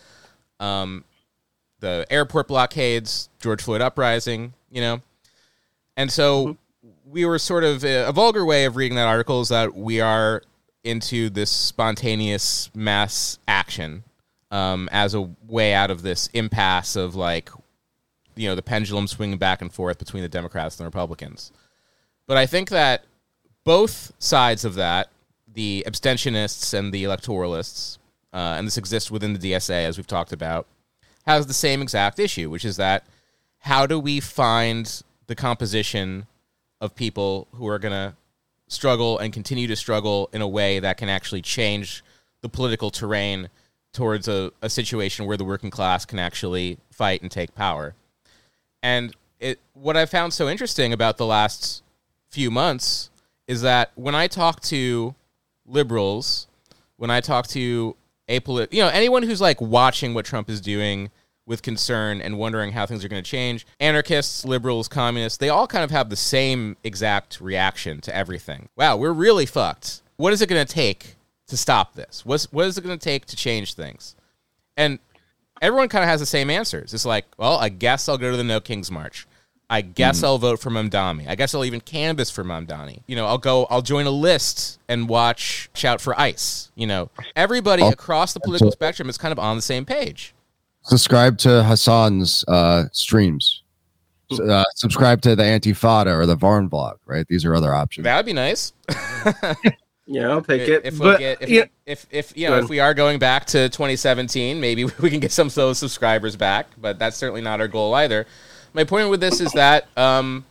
Um, the airport blockades, George Floyd uprising, you know. And so we were sort of a, a vulgar way of reading that article is that we are into this spontaneous mass action um, as a way out of this impasse of like, you know, the pendulum swinging back and forth between the Democrats and the Republicans. But I think that both sides of that, the abstentionists and the electoralists, uh, and this exists within the D S A, as we've talked about, has the same exact issue, which is that how do we find the composition of people who are going to struggle and continue to struggle in a way that can actually change the political terrain towards a, a situation where the working class can actually fight and take power. And it, what I found so interesting about the last few months is that when I talk to liberals, when I talk to apolit- you know, anyone who's like watching what Trump is doing with concern and wondering how things are going to change, anarchists, liberals, communists, they all kind of have the same exact reaction to everything. Wow, we're really fucked. What is it going to take to stop this? What's, what is it going to take to change things? And everyone kind of has the same answers. It's like, well, I guess I'll go to the No Kings March. I guess mm. I'll vote for Mamdani. I guess I'll even canvass for Mamdani. You know, I'll go, I'll join a list and watch Shout for ICE. You know, everybody oh. across the political spectrum is kind of on the same page. Subscribe to Hassan's uh, streams. Uh, subscribe to the Antifada or the Varn blog, right? These are other options. That would be nice. Yeah, I'll take it. If, but, we get, if, yeah. if, if, if, you know, if we are going back to twenty seventeen, maybe we can get some of those subscribers back, but that's certainly not our goal either. My point with this is that um,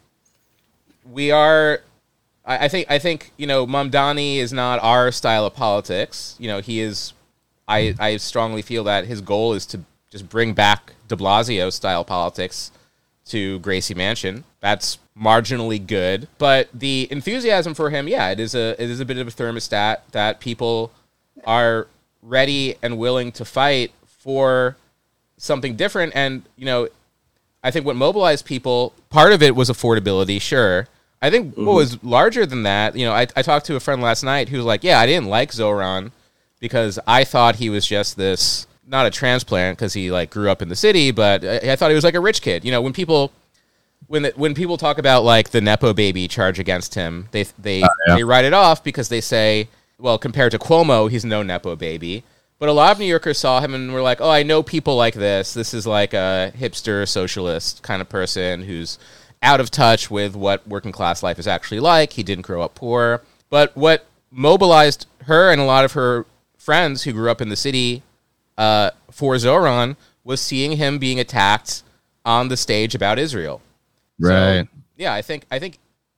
we are, I, I think, I think, you know, Mamdani is not our style of politics. You know, he is, I, I strongly feel that his goal is to just bring back de Blasio style politics to Gracie Mansion. That's marginally good, but the enthusiasm for him, yeah, it is a it is a bit of a thermostat that people are ready and willing to fight for something different. And you know, I think what mobilized people, part of it was affordability, sure. I think mm-hmm. what was larger than that, you know, I, I talked to a friend last night who was like, yeah, I didn't like Zoran because I thought he was just this, not a transplant because he like grew up in the city, but I, I thought he was like a rich kid. You know, when people when the, when people talk about like the Nepo baby charge against him, they they uh, yeah. they write it off because they say, well, compared to Cuomo, he's no Nepo baby. But a lot of New Yorkers saw him and were like, oh, I know people like this. This is like a hipster socialist kind of person who's out of touch with what working class life is actually like. He didn't grow up poor. But what mobilized her and a lot of her friends who grew up in the city uh, for Zoran was seeing him being attacked on the stage about Israel. Right. So, yeah, I think I think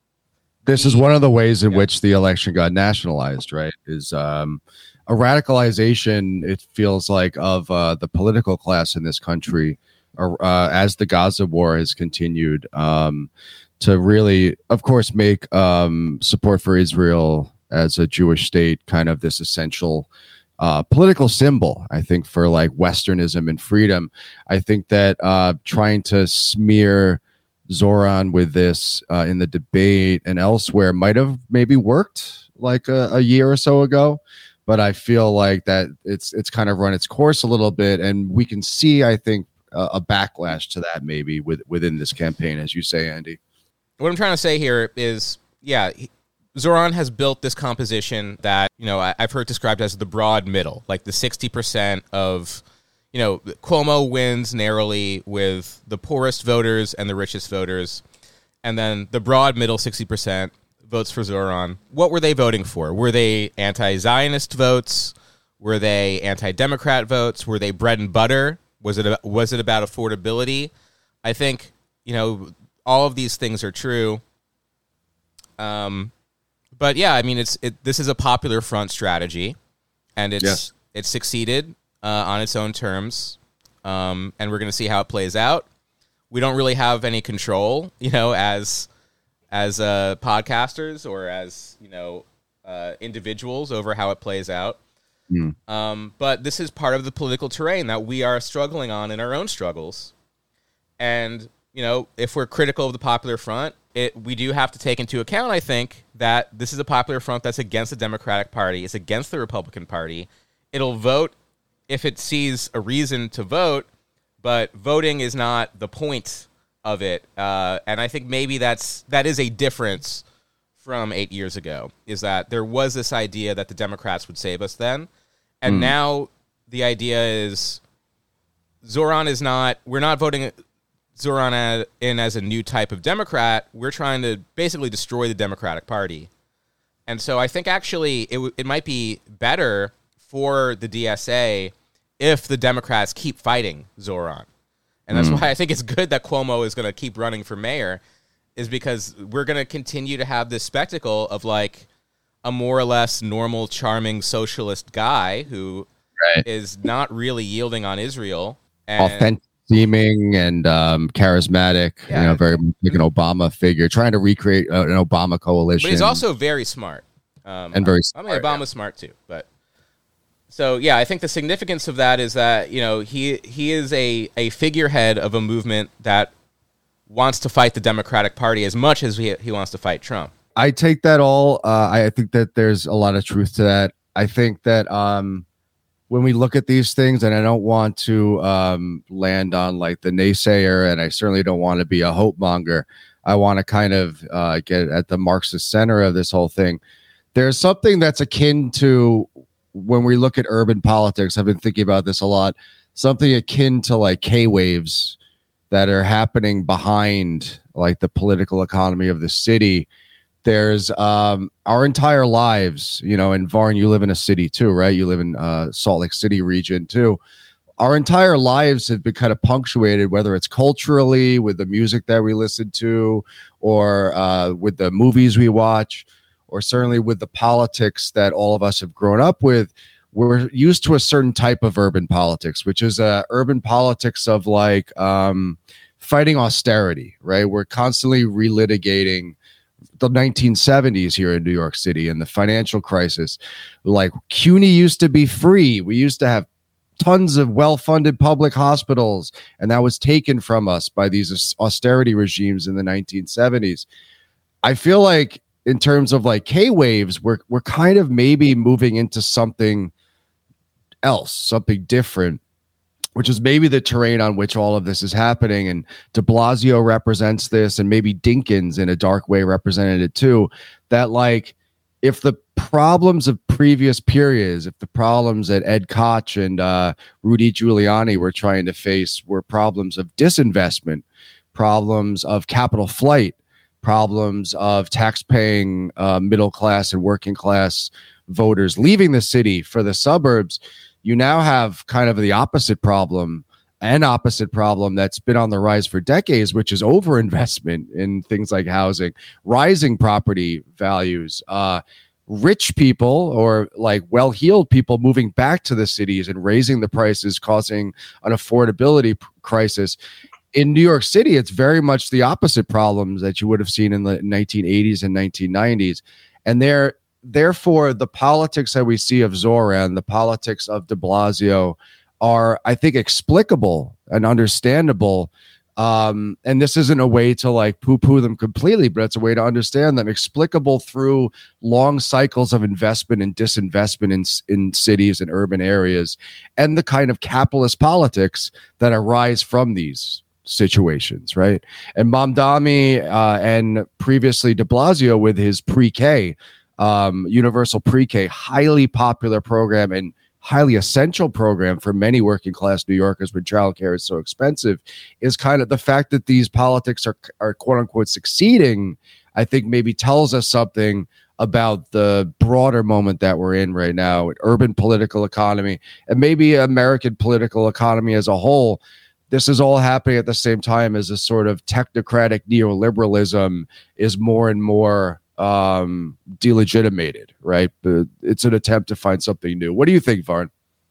this is one of the ways in yeah. which the election got nationalized, right? Is um, a radicalization, it feels like, of uh, the political class in this country uh, as the Gaza war has continued um, to really, of course, make um, support for Israel as a Jewish state kind of this essential uh, political symbol, I think, for like Westernism and freedom. I think that uh, trying to smear Zoran with this uh, in the debate and elsewhere might have maybe worked like a, a year or so ago, but I feel like that it's it's kind of run its course a little bit, and we can see, I think, uh, a backlash to that maybe with, within this campaign, as you say, Andy. What I'm trying to say here is, yeah, he, Zoran has built this composition that, you know, I, I've heard described as the broad middle, like the sixty percent of, you know, Cuomo wins narrowly with the poorest voters and the richest voters. And then the broad middle sixty percent votes for Zoran. What were they voting for? Were they anti-Zionist votes? Were they anti-Democrat votes? Were they bread and butter? Was it, was it about affordability? I think, you know, all of these things are true. Um, but yeah, I mean, it's it. This is a popular front strategy, and it's Yes. it's succeeded uh, on its own terms. Um, and we're going to see how it plays out. We don't really have any control, you know, as as uh, podcasters or as you know uh, individuals over how it plays out. Mm. Um, but this is part of the political terrain that we are struggling on in our own struggles. And, you know, if we're critical of the Popular Front, it we do have to take into account, I think, that this is a Popular Front that's against the Democratic Party. It's against the Republican Party. It'll vote if it sees a reason to vote, but voting is not the point of it. Uh, and I think maybe that's that is a difference from eight years ago, is that there was this idea that the Democrats would save us then. And Mm. now the idea is Zoran is not, we're not voting Zoran ad- in as a new type of Democrat. We're trying to basically destroy the Democratic Party. And so I think actually it, w- it might be better for the D S A if the Democrats keep fighting Zoran. And that's Mm. why I think it's good that Cuomo is going to keep running for mayor, is because we're going to continue to have this spectacle of like a more or less normal, charming socialist guy who Right. is not really yielding on Israel. And Authentic seeming and um, charismatic, Yeah. you know, very much like an Obama figure, trying to recreate uh, an Obama coalition. But he's also very smart. Um, And very I mean, smart, Obama's smart too. But so, yeah, I think the significance of that is that, you know, he he is a, a figurehead of a movement that wants to fight the Democratic Party as much as he, he wants to fight Trump. I take that all. Uh, I think that there's a lot of truth to that. I think that um, when we look at these things, and I don't want to um, land on like the naysayer, and I certainly don't want to be a hope monger. I want to kind of uh, get at the Marxist center of this whole thing. There's something that's akin to when we look at urban politics. I've been thinking about this a lot. Something akin to like K waves that are happening behind like the political economy of the city. There's um, our entire lives, you know, and Varn, you live in a city too, right? You live in uh, Salt Lake City region too. Our entire lives have been kind of punctuated, whether it's culturally with the music that we listen to, or uh, with the movies we watch, or certainly with the politics that all of us have grown up with. We're used to a certain type of urban politics, which is uh, urban politics of like um, fighting austerity, right? We're constantly relitigating the nineteen seventies here in New York City and the financial crisis. Like CUNY used to be free. We used to have tons of well-funded public hospitals, and that was taken from us by these austerity regimes in the nineteen seventies. I feel like in terms of like K-waves, we're we're kind of maybe moving into something else, something different, which is maybe the terrain on which all of this is happening. And de Blasio represents this, and maybe Dinkins in a dark way represented it too, that like if the problems of previous periods, if the problems that Ed Koch and uh, Rudy Giuliani were trying to face were problems of disinvestment, problems of capital flight, problems of tax-paying uh, middle class and working class voters leaving the city for the suburbs, you now have kind of the opposite problem, an opposite problem that's been on the rise for decades, which is overinvestment in things like housing, rising property values, uh, rich people or like well-heeled people moving back to the cities and raising the prices, causing an affordability p- crisis. In New York City, it's very much the opposite problems that you would have seen in the nineteen eighties and nineteen nineties. And there, therefore, the politics that we see of Zoran, the politics of de Blasio, are, I think, explicable and understandable. Um, and this isn't a way to like poo-poo them completely, but it's a way to understand them, explicable through long cycles of investment and disinvestment in, in cities and urban areas, and the kind of capitalist politics that arise from these situations, right? And Mamdani uh, and previously de Blasio with his pre-K, um, universal pre-K, highly popular program and highly essential program for many working class New Yorkers when childcare is so expensive, is kind of the fact that these politics are, are quote unquote succeeding, I think maybe tells us something about the broader moment that we're in right now, urban political economy, and maybe American political economy as a whole. This is all happening at the same time as a sort of technocratic neoliberalism is more and more um, delegitimated, right? But it's an attempt to find something new. What do you think, Varn?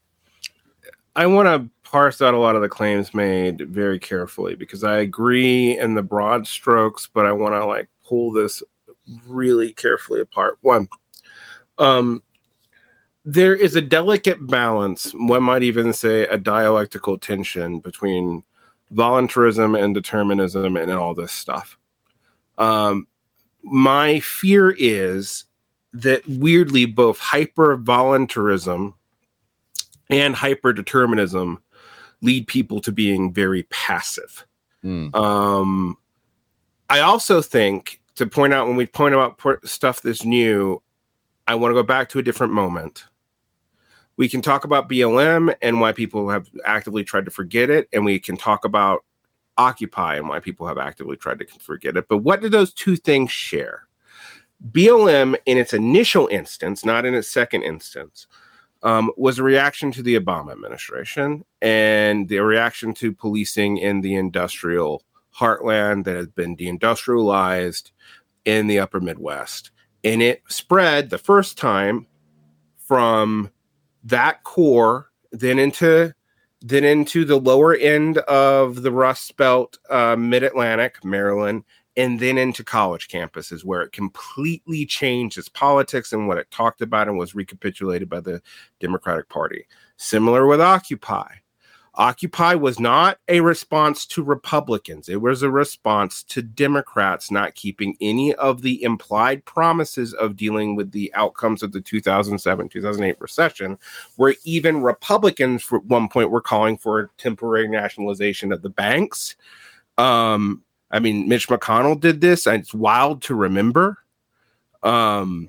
I want to parse out a lot of the claims made very carefully because I agree in the broad strokes, but I want to like pull this really carefully apart. One, um, there is a delicate balance, one might even say a dialectical tension between voluntarism and determinism and all this stuff. Um, my fear is that weirdly both hyper-voluntarism and hyper-determinism lead people to being very passive. Mm. Um, I also think, to point out, when we point out stuff that's new, I want to go back to a different moment. We can talk about B L M and why people have actively tried to forget it, and we can talk about Occupy and why people have actively tried to forget it. But what do those two things share? B L M, in its initial instance, not in its second instance, um, was a reaction to the Obama administration and the reaction to policing in the industrial heartland that has been deindustrialized in the upper Midwest. And it spread the first time from that core, then into then into the lower end of the Rust Belt, uh, Mid-Atlantic, Maryland, and then into college campuses, where it completely changed its politics and what it talked about and was recapitulated by the Democratic Party. Similar with Occupy. Occupy was not a response to Republicans. It was a response to Democrats not keeping any of the implied promises of dealing with the outcomes of the two thousand seven, two thousand eight recession, where even Republicans at one point were calling for a temporary nationalization of the banks. Um, I mean, Mitch McConnell did this, and it's wild to remember. Um,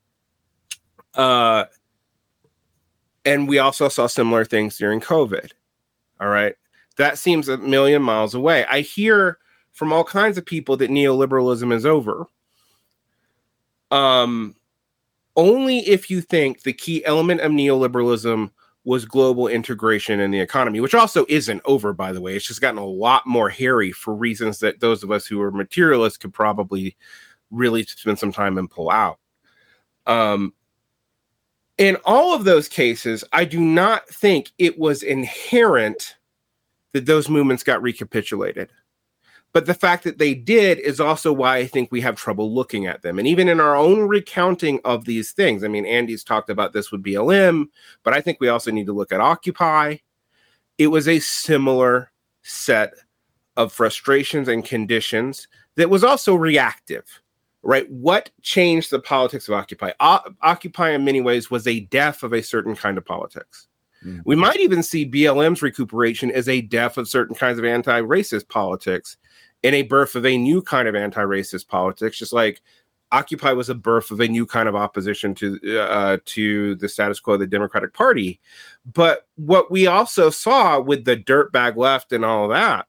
uh, and we also saw similar things during COVID. All right. That seems a million miles away. I hear from all kinds of people that neoliberalism is over. Um, only if you think the key element of neoliberalism was global integration in the economy, which also isn't over, by the way. It's just gotten a lot more hairy for reasons that those of us who are materialists could probably really spend some time and pull out. Um, In all of those cases, I do not think it was inherent that those movements got recapitulated. But the fact that they did is also why I think we have trouble looking at them. And even in our own recounting of these things, I mean, Andy's talked about this with B L M, but I think we also need to look at Occupy. It was a similar set of frustrations and conditions that was also reactive. Right? What changed the politics of Occupy? O- Occupy, in many ways, was a death of a certain kind of politics. Mm. We might even see B L M's recuperation as a death of certain kinds of anti-racist politics and a birth of a new kind of anti-racist politics, just like Occupy was a birth of a new kind of opposition to uh, to the status quo of the Democratic Party. But what we also saw with the dirtbag left and all of that,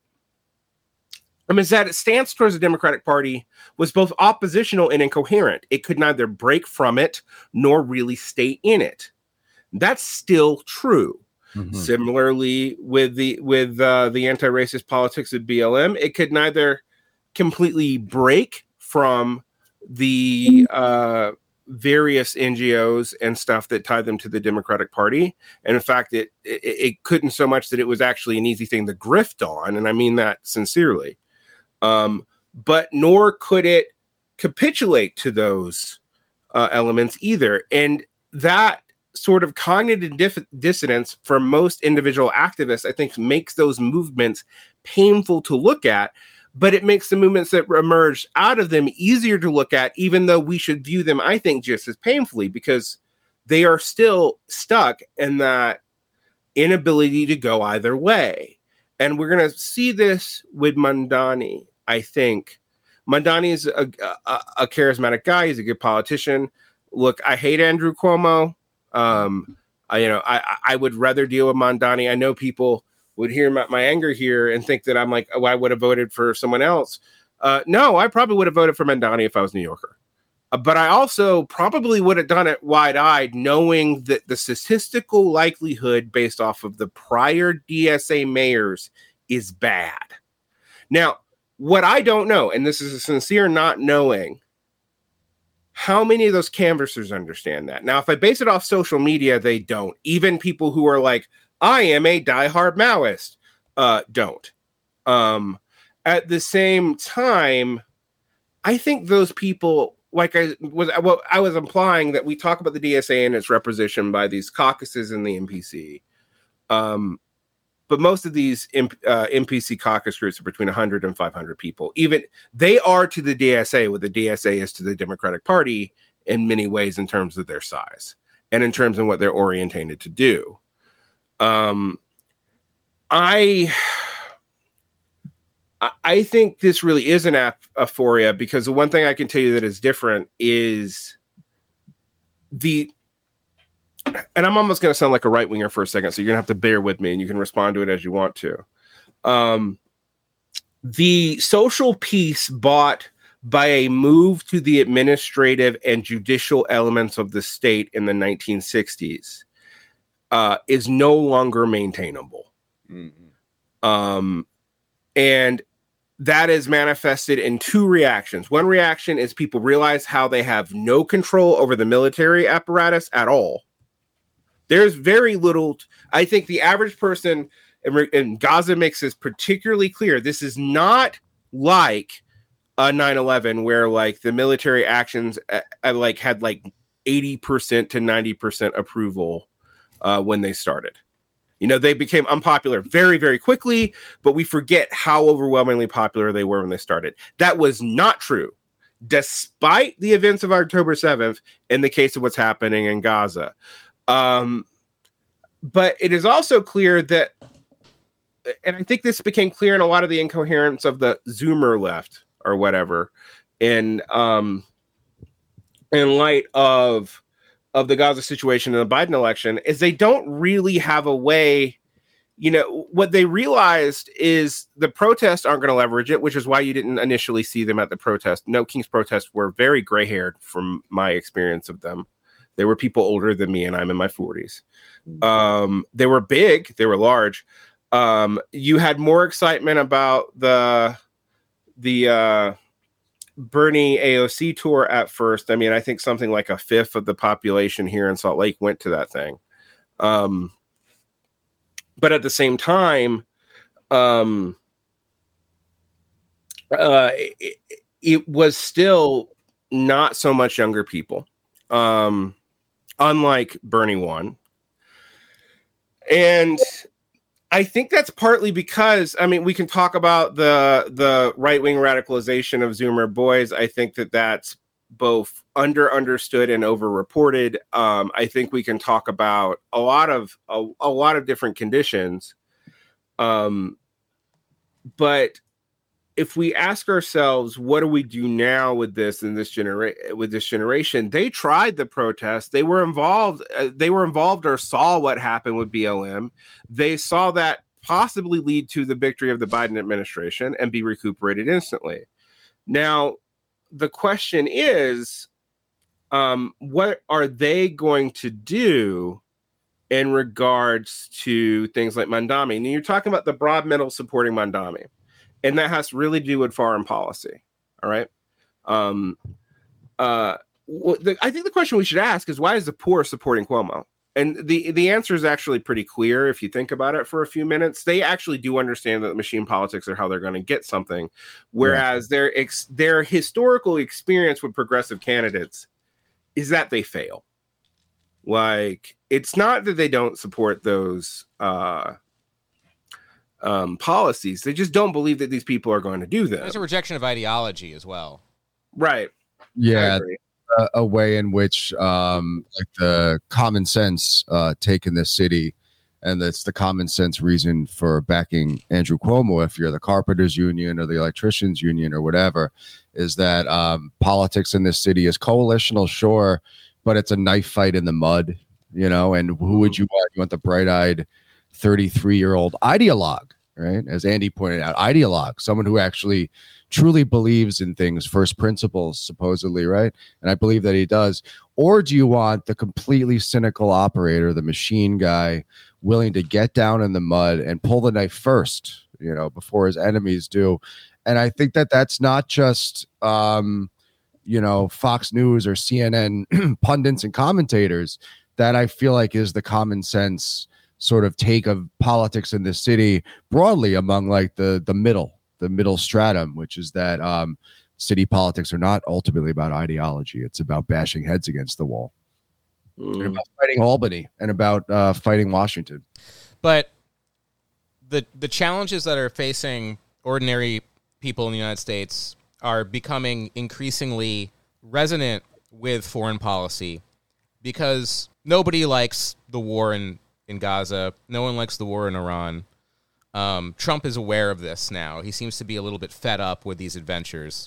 I mean, is that its stance towards the Democratic Party was both oppositional and incoherent. It could neither break from it nor really stay in it. That's still true. Mm-hmm. Similarly, with the with uh, the anti-racist politics of B L M, it could neither completely break from the uh, various N G Os and stuff that tied them to the Democratic Party. And in fact, it, it it couldn't so much that it was actually an easy thing to grift on. And I mean that sincerely. Um, but nor could it capitulate to those uh, elements either. And that sort of cognitive dif- dissonance for most individual activists, I think, makes those movements painful to look at, but it makes the movements that emerged out of them easier to look at, even though we should view them, I think, just as painfully, because they are still stuck in that inability to go either way. And we're going to see this with Mamdani, I think. Mamdani is a, a, a charismatic guy. He's a good politician. Look, I hate Andrew Cuomo. Um, I, you know, I, I would rather deal with Mamdani. I know people would hear my, my anger here and think that I'm like, oh, I would have voted for someone else. Uh, no, I probably would have voted for Mamdani if I was New Yorker. Uh, but I also probably would have done it wide-eyed, knowing that the statistical likelihood based off of the prior D S A mayors is bad. Now, what I don't know, and this is a sincere not knowing, how many of those canvassers understand that? Now, if I base it off social media, they don't. Even people who are like, I am a diehard Maoist, uh, don't. Um, at the same time, I think those people... Like I was, well, I was implying that we talk about the D S A and its representation by these caucuses in the N P C, um, but most of these uh, N P C caucus groups are between one hundred and five hundred people. Even they are to the D S A what the D S A is to the Democratic Party in many ways in terms of their size and in terms of what they're orientated to do. Um, I. I think this really is an aphoria because the one thing I can tell you that is different is the, and I'm almost going to sound like a right winger for a second, so you're going to have to bear with me and you can respond to it as you want to. Um, the social piece bought by a move to the administrative and judicial elements of the state in the nineteen sixties uh, is no longer maintainable. Mm-hmm. Um, and that is manifested in two reactions. One reaction is people realize how they have no control over the military apparatus at all. There's very little. T- I think the average person, and Gaza makes this particularly clear, this is not like a nine eleven where like the military actions uh, uh, like had like eighty percent to ninety percent approval uh, when they started. You know, they became unpopular very, very quickly, but we forget how overwhelmingly popular they were when they started. That was not true, despite the events of October seventh in the case of what's happening in Gaza. Um, but it is also clear that, and I think this became clear in a lot of the incoherence of the Zoomer left or whatever, in, um, in light of... of the Gaza situation and the Biden election, is they don't really have a way. You know, what they realized is the protests aren't going to leverage it, which is why you didn't initially see them at the protest. No, King's protests were very gray haired from my experience of them. They were people older than me and I'm in my forties. Um, they were big. They were large. Um, you had more excitement about the, the, uh, Bernie A O C tour at first. I mean, I think something like a fifth of the population here in Salt Lake went to that thing. Um, but at the same time, um, uh, it, it was still not so much younger people, um, unlike Bernie won. And I think that's partly because, I mean, we can talk about the the right-wing radicalization of Zoomer boys. I think that that's both under understood and over-reported. Um, I think we can talk about a lot of a, a lot of different conditions. Um, but if we ask ourselves, what do we do now with this in this genera- with this generation? They tried the protest. They were involved. Uh, they were involved or saw what happened with B L M. They saw that possibly lead to the victory of the Biden administration and be recuperated instantly. Now, the question is, um, what are they going to do in regards to things like Mamdani? And you're talking about the broad middle supporting Mamdani. And that has really to do with foreign policy. All right. Um, uh, well, the, I think the question we should ask is, why is the poor supporting Cuomo? And the, the answer is actually pretty clear if you think about it for a few minutes. They actually do understand that machine politics are how they're going to get something, whereas yeah. their ex, their historical experience with progressive candidates is that they fail. Like, it's not that they don't support those uh, um, policies. They just don't believe that these people are going to do them. There's a rejection of ideology as well. Right. Yeah. A, a way in which um, like the common sense uh, take in this city and that's the common sense reason for backing Andrew Cuomo if you're the carpenters union or the electricians union or whatever, is that um, politics in this city is coalitional, sure, but it's a knife fight in the mud, you know, and who would you want? You want the bright-eyed thirty-three-year-old ideologue, right? As Andy pointed out, ideologue, someone who actually truly believes in things, first principles, supposedly, right? And I believe that he does. Or do you want the completely cynical operator, the machine guy, willing to get down in the mud and pull the knife first, you know, before his enemies do? And I think that that's not just, um, you know, Fox News or C N N pundits and commentators. That I feel like is the common sense sort of take of politics in this city broadly among like the the middle, the middle stratum, which is that um, city politics are not ultimately about ideology. It's about bashing heads against the wall, mm. and about fighting Albany and about uh, fighting Washington. But the the challenges that are facing ordinary people in the United States are becoming increasingly resonant with foreign policy because nobody likes the war in, in Gaza. No one likes the war in Iran. Um, Trump is aware of this now. He seems to be a little bit fed up with these adventures.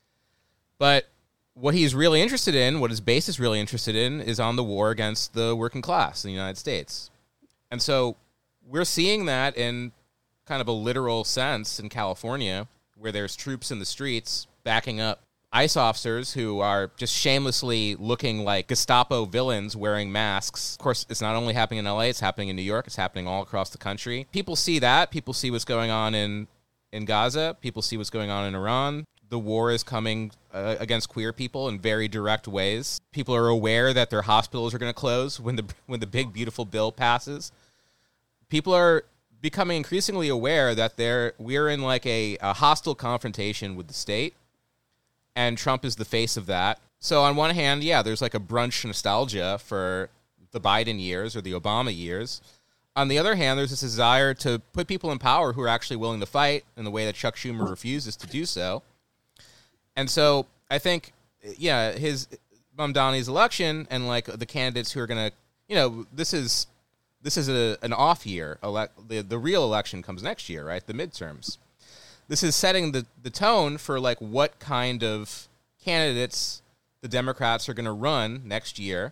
But what he's really interested in, what his base is really interested in, is on the war against the working class in the United States. And so we're seeing that in kind of a literal sense in California, where there's troops in the streets backing up ICE officers who are just shamelessly looking like Gestapo villains wearing masks. Of course, it's not only happening in L A, it's happening in New York, it's happening all across the country. People see that. People see what's going on in, in Gaza. People see what's going on in Iran. The war is coming uh, against queer people in very direct ways. People are aware that their hospitals are going to close when the when the big, beautiful bill passes. People are becoming increasingly aware that they're we're in like a, a hostile confrontation with the state, and Trump is the face of that. So on one hand, yeah, there's like a brunch nostalgia for the Biden years or the Obama years. On the other hand, there's this desire to put people in power who are actually willing to fight in the way that Chuck Schumer refuses to do so. And so I think, yeah, his Mamdani's election and like the candidates who are going to, you know, this is this is a, an off year. Ele- the, the real election comes next year, right? The midterms. This is setting the, the tone for like what kind of candidates the Democrats are going to run next year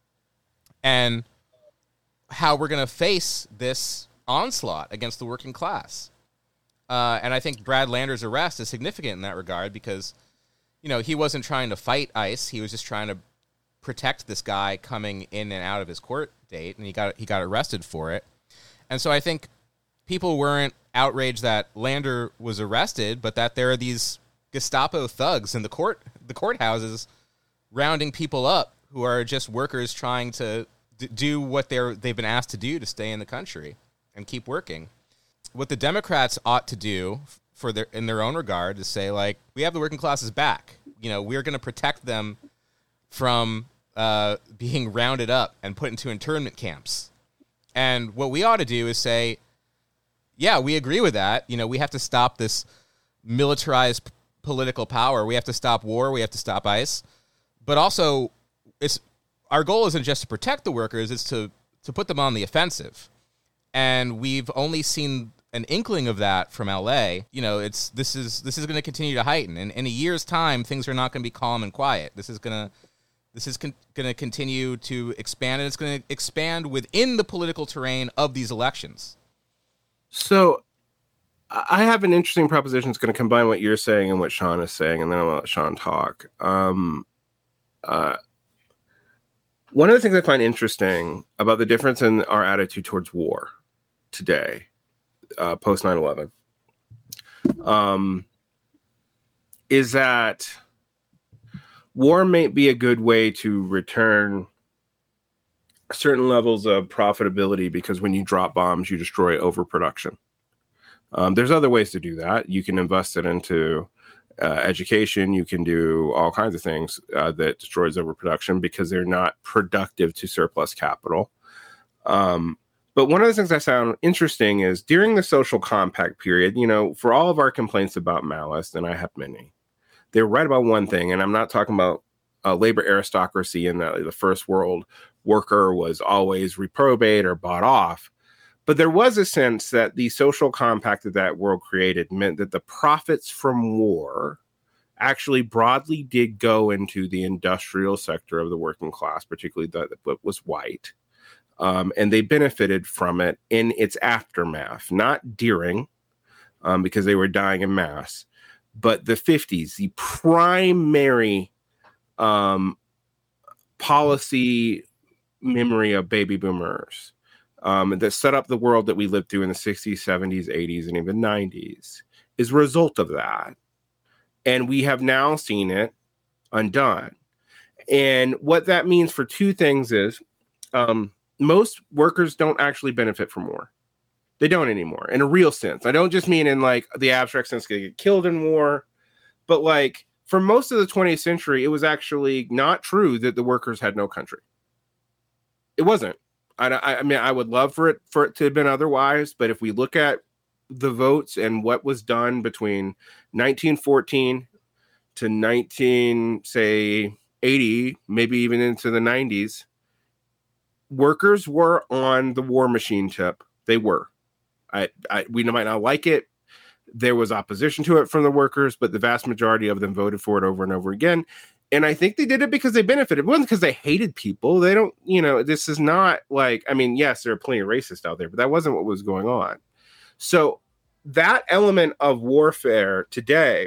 and how we're going to face this onslaught against the working class. Uh, and I think Brad Lander's arrest is significant in that regard because, you know, he wasn't trying to fight ICE. He was just trying to protect this guy coming in and out of his court date, and he got he got arrested for it. And so I think people weren't outraged that Lander was arrested, but that there are these Gestapo thugs in the court the courthouses rounding people up who are just workers trying to d- do what they're they've been asked to do to stay in the country and keep working. What the Democrats ought to do for their in their own regard is say, like, we have the working classes back. You know, we're going to protect them from uh, being rounded up and put into internment camps. And what we ought to do is say, yeah, we agree with that. You know, we have to stop this militarized p- political power. We have to stop war. We have to stop ICE. But also, it's our goal isn't just to protect the workers, it's to, to put them on the offensive. And we've only seen an inkling of that from L A. You know, it's this is this is going to continue to heighten. And in a year's time, things are not going to be calm and quiet. This is going to this is con- going to continue to expand, and it's going to expand within the political terrain of these elections. So I have an interesting proposition that's going to combine what you're saying and what Sean is saying, and then I'll let Sean talk. Um, uh, one of the things I find interesting about the difference in our attitude towards war today, uh, post nine eleven, um, is that war may be a good way to return certain levels of profitability, because when you drop bombs, you destroy overproduction. Um, there's other ways to do that. You can invest it into uh, education. You can do all kinds of things uh, that destroys overproduction because they're not productive to surplus capital. Um, but one of the things I found interesting is during the social compact period, you know, for all of our complaints about Maoist, and I have many, they're right about one thing, and I'm not talking about uh, labor aristocracy in the, the first world worker was always reprobate or bought off. But there was a sense that the social compact that that world created meant that the profits from war actually broadly did go into the industrial sector of the working class, particularly that was white. Um, and they benefited from it in its aftermath, not during, um, because they were dying in mass, but the fifties, the primary um, policy memory of baby boomers um, that set up the world that we lived through in the sixties, seventies, eighties, and even nineties is a result of that. And we have now seen it undone. And what that means for two things is um, most workers don't actually benefit from war. They don't anymore in a real sense. I don't just mean in like the abstract sense they get killed in war, but like for most of the twentieth century, it was actually not true that the workers had no country. It wasn't. I, I mean, I would love for it for it to have been otherwise, but if we look at the votes and what was done between nineteen fourteen to nineteen, say, eighty, maybe even into the nineties, workers were on the war machine tip. They were. I, I, we might not like it. There was opposition to it from the workers, but the vast majority of them voted for it over and over again. And I think they did it because they benefited. It wasn't because they hated people. They don't, you know, this is not like, I mean, yes, there are plenty of racists out there, but that wasn't what was going on. So that element of warfare today,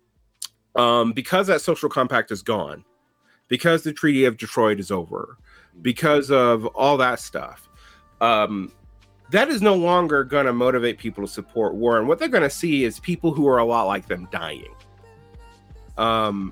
um, because that social compact is gone, because the Treaty of Detroit is over, because of all that stuff, um, that is no longer going to motivate people to support war. And what they're going to see is people who are a lot like them dying. Um,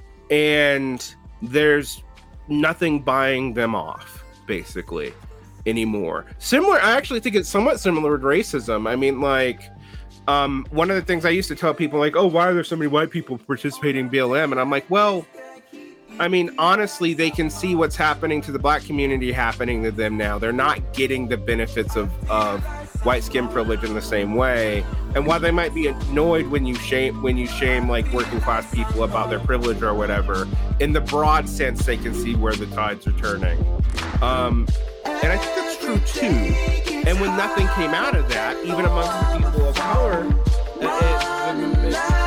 and there's nothing buying them off, basically, anymore. Similar, I actually think it's somewhat similar to racism. I mean, like, um, one of the things I used to tell people, like, oh, why are there so many white people participating in B L M? And I'm like, well, I mean, honestly, they can see what's happening to the black community happening to them now. They're not getting the benefits of, of white skin privilege in the same way. And while they might be annoyed when you shame when you shame like working class people about their privilege or whatever, in the broad sense, they can see where the tides are turning. Um, and I think that's true too. And when nothing came out of that, even among the people of color, it, it, it, it,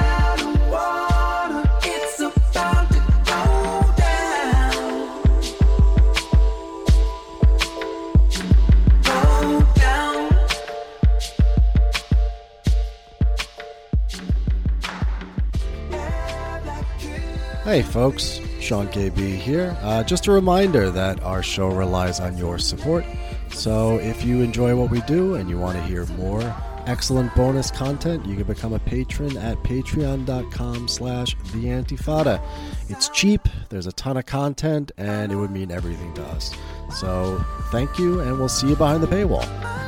Hey folks, Sean K B here. Uh, just a reminder that our show relies on your support. So if you enjoy what we do and you want to hear more excellent bonus content, you can become a patron at patreon.com slash the Antifada. It's cheap, there's a ton of content, and it would mean everything to us. So thank you, and we'll see you behind the paywall.